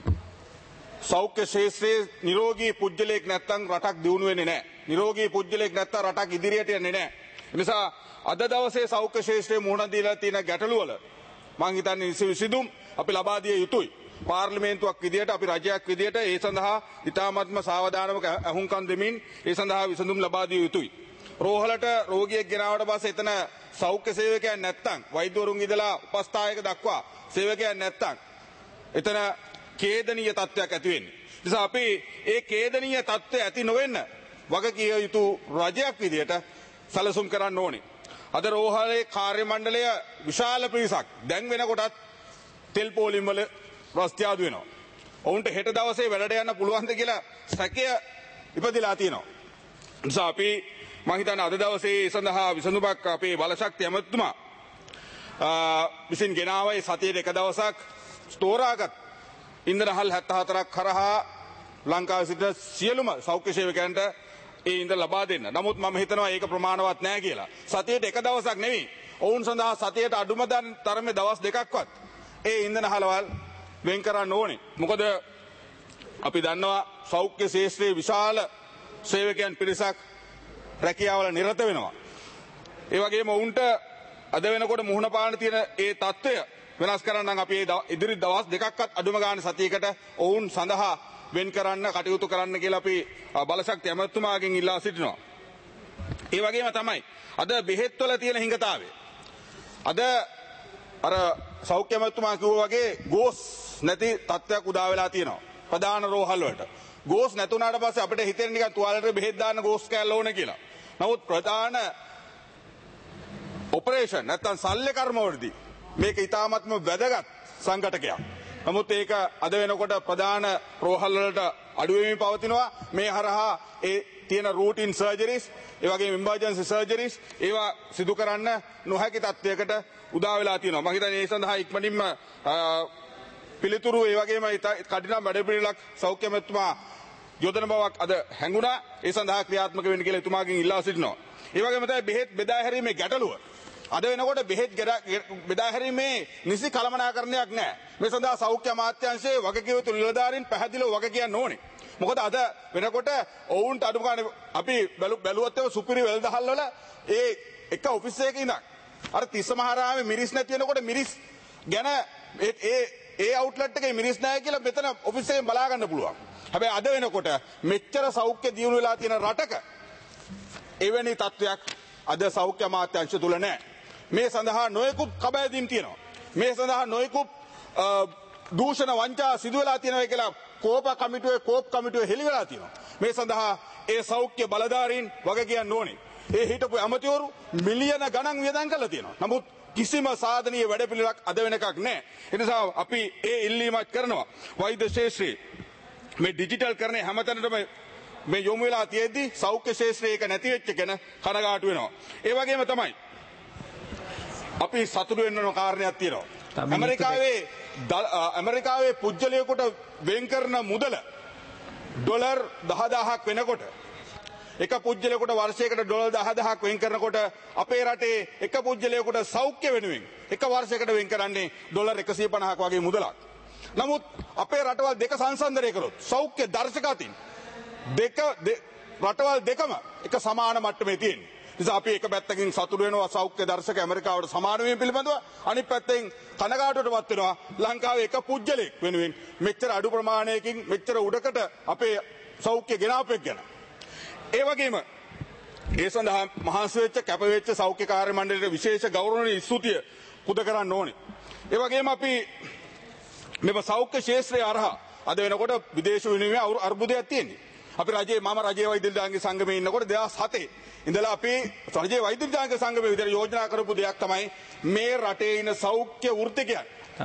සෞඛ්‍ය ශේෂ්ත්‍රයේ නිරෝගී පුජ්‍යලයක් නැත්තම් රටක් දියුණු වෙන්නේ නැහැ. නිරෝගී පුජ්‍යලයක් නැත්තම් රටක් ඉදිරියට යන්නේ නැහැ. ඒ නිසා අද දවසේ සෞඛ්‍ය ශේෂ්ත්‍රයේ මුහුණ දීලා තියෙන ගැටලු වල මම හිතන්නේ විසඳුම් අපි ලබා දිය යුතුයි. පාර්ලිමේන්තුවක් විදියට අපි රජයක් විදියට ඒ සඳහා ඉතාමත්ම සාවධානව අහුම්කම් දෙමින් ඒ සඳහා විසඳුම් ලබා දිය යුතුයි. රෝහලට රෝගියෙක් ගෙනාවට පස්සේ එතන සෞඛ්‍ය සේවකයන් නැත්තම් වෛද්‍යවරුන් ඉඳලා උපස්ථායක දක්වා සේවකයන් නැත්තම් එතන ඛේදනීය තත්ත්වයක් ඇති වෙන්නේ. නිසා අපි ඒ ඛේදනීය තත්ත්වය ඇති නොවෙන්න වගකිය යුතු රජයක් විදියට සැලසුම් කරන්න ඕනේ. අද රෝහලේ කාර්ය මණ්ඩලය විශාල පිරිසක් දැන් වෙනකොටත් තෙල් පෝලිම් වල රස්තියාදු වෙනවා. ඔවුන්ට හෙට දවසේ වැඩට යන්න පුළුවන්ද කියලා සැකය ඉපදිලා තියෙනවා. නිසා අපි මම හිතන්නේ අද දවසේ සඳහා විසඳුමක් අපේ බලශක්ති ඇමතුමා විසින් ගෙනාවයි සතියේ එක දවසක් ස්තෝරාගත් ඉන්ධනහල් 74ක් කරහා ලංකාවේ සිටින සියලුම සෞඛ්‍ය සේවකයන්ට ඒ ඉන්ධන ලබා දෙන්න. නමුත් මම හිතනවා ඒක ප්‍රමාණවත් නැහැ කියලා. සතියේ එක දවසක් නෙවෙයි. ඔවුන් සඳහා සතියට අඩුම තරමේ දවස් දෙකක්වත් ඒ ඉන්ධනහලවල් වෙන් කරන්න ඕනේ. මොකද අපි දන්නවා සෞඛ්‍ය ශාස්ත්‍රයේ විශාල සේවකයන් පිරිසක් රැකියාවල නිරත වෙනවා. ඒ වගේම උන්ට අද වෙනකොට මුහුණ පාන තියෙන ඒ తত্ত্বය වෙනස් කරන්න නම් අපි ඉදිරි දවස් දෙකක්වත් අඩුම ගානේ සතියකට ඔවුන් සඳහා වෙන් කරන්න කටයුතු කරන්න කියලා අපි බලශක්ති ඇමතුමාගෙන් ඉල්ලා සිටිනවා. ඒ වගේම තමයි අද බෙහෙත් වල තියෙන හිඟතාවය. අද අර සෞඛ්‍ය ඇමතුමා කිව්වා වගේ ගෝස් නැති තත්ත්වයක් උදා වෙලා තියෙනවා. ප්‍රධාන රෝහල් වලට. ගෝස් නැතුණාට පස්සේ අපිට හිතෙන නිකන් තුවාලෙට බෙහෙත් දාන්න ගෝස් කෑල්ල ඕනේ කියලා. නමුත් ප්‍රධාන ඔපරේෂන් නැත්තම් ශල්‍ය කර්ම වලදී මේක ඉතාමත්ම වැදගත් සංඝටකයක්. නමුත් ඒක අද වෙනකොට ප්‍රධාන රෝහල් වලට අඩු වෙමින් පවතිනවා. මේ හරහා ඒ තියෙන රූටින් සර්ජරිස්, ඒ වගේම ඉමර්ජන්සි සර්ජරිස් ඒවා සිදු කරන්න නොහැකි තත්ත්වයකට උදා වෙලා තියෙනවා. මම හිතන්නේ ඒ සඳහා ඉක්මනින්ම පිළිතුරු ඒ වගේම කඩිනම් වැඩපිළිවෙලක් සෞඛ්‍ය මැතිතුමා යොදන බවක් අද හැඟුණා. ඒ සඳහා ක්‍රියාත්මක වෙන්න කියලා එතුමාගෙන් ඉල්ලා සිටිනවා. ඒ වගේම තමයි බෙහෙත් බෙදා හැරීමේ ගැටලුව. අද වෙනකොට බෙහෙත් බෙදා හැරීමේ නිසි කළමනාකරණයක් නැහැ. මේ සඳහා සෞඛ්‍ය අමාත්‍යාංශයේ වගකීම් යුතු නිලධාරීන් පැහැදිලිව වග කියන්න ඕනේ. මොකද අද වෙනකොට ඔවුන්ට අඩු ගන්න අපි බැලුවොත් සුපිරි වෙළඳහල් වල ඒ එක ඔෆිස් එකක ඉඳන් අර තිස්ස මහරාමේ මිරිස් නැති වෙනකොට මිරිස් ගැන ඒ අවුට්ලට් එකේ මිරිස් නැහැ කියලා මෙතන ඔෆිස් එකෙන් බලා ගන්න පුළුවන්. හැබැයි අද වෙනකොට මෙච්චර සෞඛ්‍ය දියුණු වෙලා තියෙන රටක එවැනි තත්වයක් අද සෞඛ්‍ය අමාත්‍යාංශ තුල නැහැ. මේ සඳහා නොයෙකුත් කබැදීම් තියෙනවා. මේ සඳහා නොයෙකුත් දූෂණ වංචා සිදු වෙලා තියෙනවා කියලා කෝප කමිටුවේ හෙළි වෙලා තියෙනවා. මේ සඳහා ඒ සෞඛ්‍ය බලධාරීන් වග කියන්න ඕනේ. ඒ හිටපු ඇමතිවරු මිලියන ගණන් වියදම් කරලා තියෙනවා. නමුත් කිසිම සාධනීය වැඩපිළිවෙලක් අද වෙනකක් නැහැ. ඒ නිසා අපි ඒ ඉල්ලීමක් කරනවා. වෛද්‍ය ශාස්ත්‍රයේ මේ ඩිජිටල් කරන්නේ හැමතැනටම මේ යොමු වෙලා තියෙද්දි සෞඛ්‍ය ශාස්ත්‍රයේ ඒක නැති වෙච්ච කෙන කනගාටු වෙනවා. ඒ වගේම තමයි අපි සතුටු වෙන්න ඕන කාරණයක් තියෙනවා. ඇමරිකාවේ පුජ්‍යලයකට වෙන් කරන මුදල ඩොලර් 10000ක් වෙනකොට එක පුජ්‍යලයකට වර්ෂයකට ඩොලර් 10000ක් වෙන් කරනකොට අපේ රටේ එක පුජ්‍යලයකට සෞඛ්‍ය වෙනුවෙන් එක වර්ෂයකට වෙන් කරන්නේ ඩොලර් 150ක් වගේ මුදලක්. නමුත් අපේ රටවල් දෙක සංසන්දනය කරොත් සෞඛ්‍ය දර්ශක අතින් රටවල් දෙකම එක සමාන මට්ටමේ තියෙනවා. නිසා අපි එක පැත්තකින් සතුටු වෙනවා සෞඛ්‍ය දර්ශක ඇමරිකාවට සමාන වීම පිළිබඳව. අනිත් පැත්තෙන් කනගාටුවටපත් වෙනවා ලංකාවේ එක පුජ්‍යලෙක් වෙනුවෙන් මෙච්චර අඩු ප්‍රමාණයකින් මෙච්චර උඩකට අපේ සෞඛ්‍ය ගෙනාවෙක් ගැන. ඒ වගේම ඒ සඳහා මහාංශ වෙච්ච කැප වෙච්ච සෞඛ්‍ය කාර්ය මණ්ඩලයට විශේෂ ගෞරවණීය ස්තුතිය පුද කරන්න ඕනේ. ඒ වගේම අපි මෙව සෞඛ්‍ය ශාස්ත්‍රය අරහා අද වෙනකොට විදේශ විනිමය අර්බුදයක් තියෙනවා. අපි මම රජයේ වෛද්‍ය විද්‍යාංග සංගමේ ඉන්නකොට 2007 ඉඳලා අපි රජයේ වෛද්‍ය විද්‍යාංග සංගමේ විදිහට යෝජනා කරපු දෙයක් තමයි මේ රටේ ඉන්න සෞඛ්‍ය වෘත්තිකයන්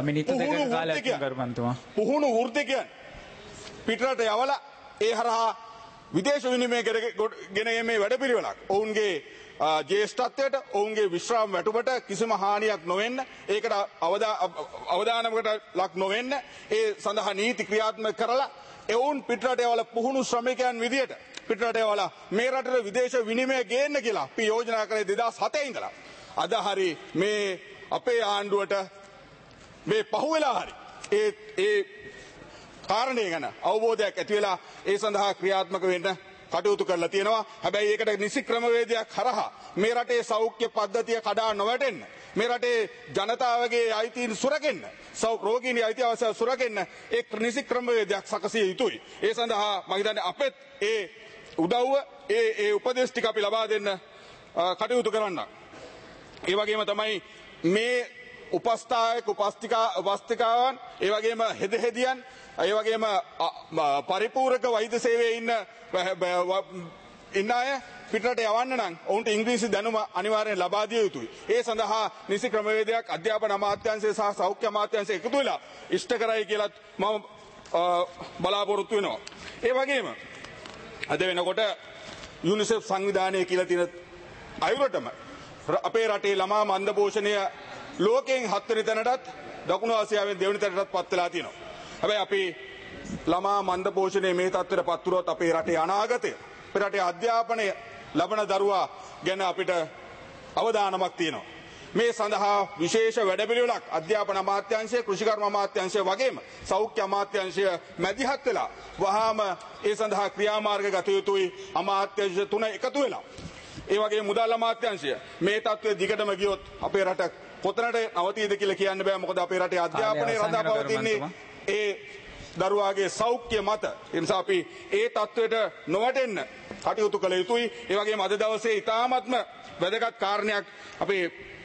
පුහුණු වෘත්තිකයන් පිටරට යවලා ඒ හරහා විදේශ විනිමය ගෙන මේ වැඩපිළිවෙලක් ඔවුන්ගේ ජේෂ්ඨත්වයට ඔවුන්ගේ විශ්‍රාම වැටුපට කිසිම හානියක් නොවෙන්න ඒකට අවදානමකට ලක් නොවෙන්න ඒ සඳහා නීති ක්‍රියාත්මක කරලා එවුන් පිටරට යවල පුහුණු ශ්‍රමිකයන් විදියට පිටරට යවල මේ රටට විදේශ විනිමය ගේන්න කියලා අපි යෝජනා කරේ 2007 ඉඳලා. අද හරි මේ අපේ ආණ්ඩුවට මේ පහුවෙලා හරි ඒ කාරණේ ගැන අවබෝධයක් ඇති වෙලා ඒ සඳහා ක්‍රියාත්මක වෙන්න කටයුතු කරලා තියෙනවා. හැබැයි ඒකට නිසි ක්‍රමවේදයක් හරහා මේ රටේ සෞඛ්‍ය පද්ධතිය කඩා නොවැටෙන්න මේ රටේ ජනතාවගේ අයිතීන් සුරකින්න රෝගීන්ගේ අයිතිවාසිකම් සුරකින්න ඒ නිසි ක්‍රමවේදයක් සකසිය යුතුයි. ඒ සඳහා මම හිතන්නේ අපෙත් ඒ උදව්ව ඒ උපදෙස් ටික අපි ලබා දෙන්න කටයුතු කරන්න. ඒ වගේම තමයි මේ උපස්ථිකාවන් ඒ වගේම හෙදහෙදියන් ඒ වගේම පරිපූර්ණක වෛද්‍ය සේවයේ ඉන්න අය පිටරට යවන්න නම් ඔවුන්ට ඉංග්‍රීසි දැනුම අනිවාර්යෙන් ලබා දිය යුතුයි. ඒ සඳහා නිසි ක්‍රමවේදයක් අධ්‍යාපන අමාත්‍යාංශය සහ සෞඛ්‍ය අමාත්‍යාංශය එකතු වෙලා ඉෂ්ට කරයි කියලා මම බලාපොරොත්තු වෙනවා. ඒ වගේම අද වෙනකොට යුනිසෙෆ් සංවිධානය කියලා තියෙන අයුරටම අපේ රටේ ළමා මන්ද පෝෂණය ලෝකයෙන් 7 වෙනි තැනටත් දකුණු ආසියාවෙන් 2 වෙනි තැනටත් පත් වෙලා තියෙනවා. හැබැයි අපි ළමා මන්ද පෝෂණයේ මේ තත්ත්වයට පත් වුණොත් අපේ රටේ අනාගතය අපේ රටේ අධ්‍යාපනය ලබන දරුවා ගැන අපිට අවධානමක් තියෙනවා. මේ සඳහා විශේෂ වැඩපිළිවෙලක් අධ්‍යාපන අමාත්‍යාංශය කෘෂිකර්ම අමාත්‍යාංශය වගේම සෞඛ්‍ය අමාත්‍යාංශය මැදිහත් වෙලා වහාම ඒ සඳහා ක්‍රියාමාර්ග ගත යුතුයි. අමාත්‍යාංශ තුන එකතු වෙලා ඒ වගේ මුදල් අමාත්‍යාංශය මේ තත්ත්වයේ දිගටම ගියොත් අපේ රට කොතනට නවතීද කියලා කියන්න බෑ. මොකද අපේ රටේ අධ්‍යාපනයේ රඳා පවතින්නේ ඒ දරුවාගේ සෞඛ්‍ය මත. ඒ නිසා අපි ඒ තත්ත්වයට නොවැටෙන්න කටයුතු කළ යුතුයි. ඒ වගේම අද දවසේ ඉතාමත්ම වැදගත් කාරණයක් අපේ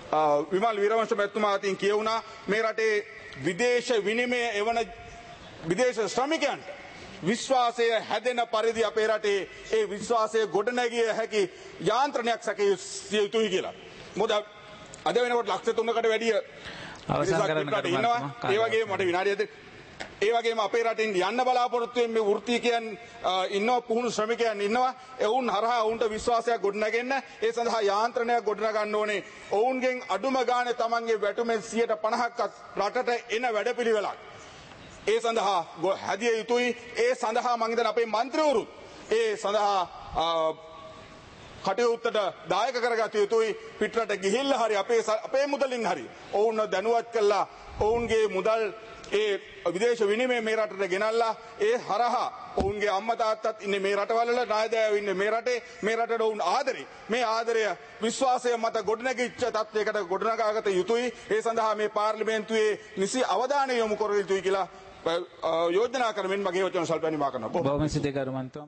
විමල් වීරවංශ මැතිතුමා අතින් කියවුණා මේ රටේ විදේශ විනිමය එවන විදේශ ශ්‍රමිකයන්ට විශ්වාසය හැදෙන පරිදි අපේ රටේ ඒ විශ්වාසය ගොඩනැගිය හැකි යාන්ත්‍රණයක් සැකවිය යුතුයි කියලා. මොකද අද වෙනකොට ලක්ෂ 3කට වැඩිය ඉන්නවා. ඒ වගේම මට විනාඩියක් ඒ වගේම අපේ රටින් යන්න බලාපොරොත්තු වෙන මේ වෘත්තීකයන් ඉන්නවා, පුහුණු ශ්‍රමිකයන් ඉන්නවා. ඔවුන් හරහා ඔවුන්ට විශ්වාසයක් ගොඩනගෙන්න ඒ සඳහා යාන්ත්‍රණයක් ගොඩනගන්න ඕනේ. ඔවුන්ගෙන් අඩුම ගානේ තමන්ගේ වැටුමෙන් 50%ක් රටට එන වැඩපිළිවෙලක් ඒ සඳහා හැදිය යුතුයි. ඒ සඳහා මම හිතන අපේ മന്ത്രിවරු ඒ සඳහා කටයුත්තට දායක කරගත යුතුයි. පිටරට ගිහිල්ලා හරි අපේ මුදලින් හරි ඔවුන් දැනුවත් කළා ඔවුන්ගේ මුදල් ඒ විදේශ විනිමය මේ රටට ගෙනල්ලා ඒ හරහා ඔවුන්ගේ අම්මා තාත්තත් ඉන්නේ මේ රටවල, නායකයෝ ඉන්නේ මේ රටේ. මේ රටට ඔවුන් මේ ආදරය විශ්වාසය මත ගොඩනැගිච්ච තත්යකට ගොඩනගාගත යුතුයි. ඒ සඳහා මේ පාර්ලිමේන්තුවේ නිසි අවධානය යොමු කර යුතුයි කියලා යෝජනා කරමින් මගේ වචන සල්ප නිමා කරනවා. බොහොම සිතේ කරුමන්තෝ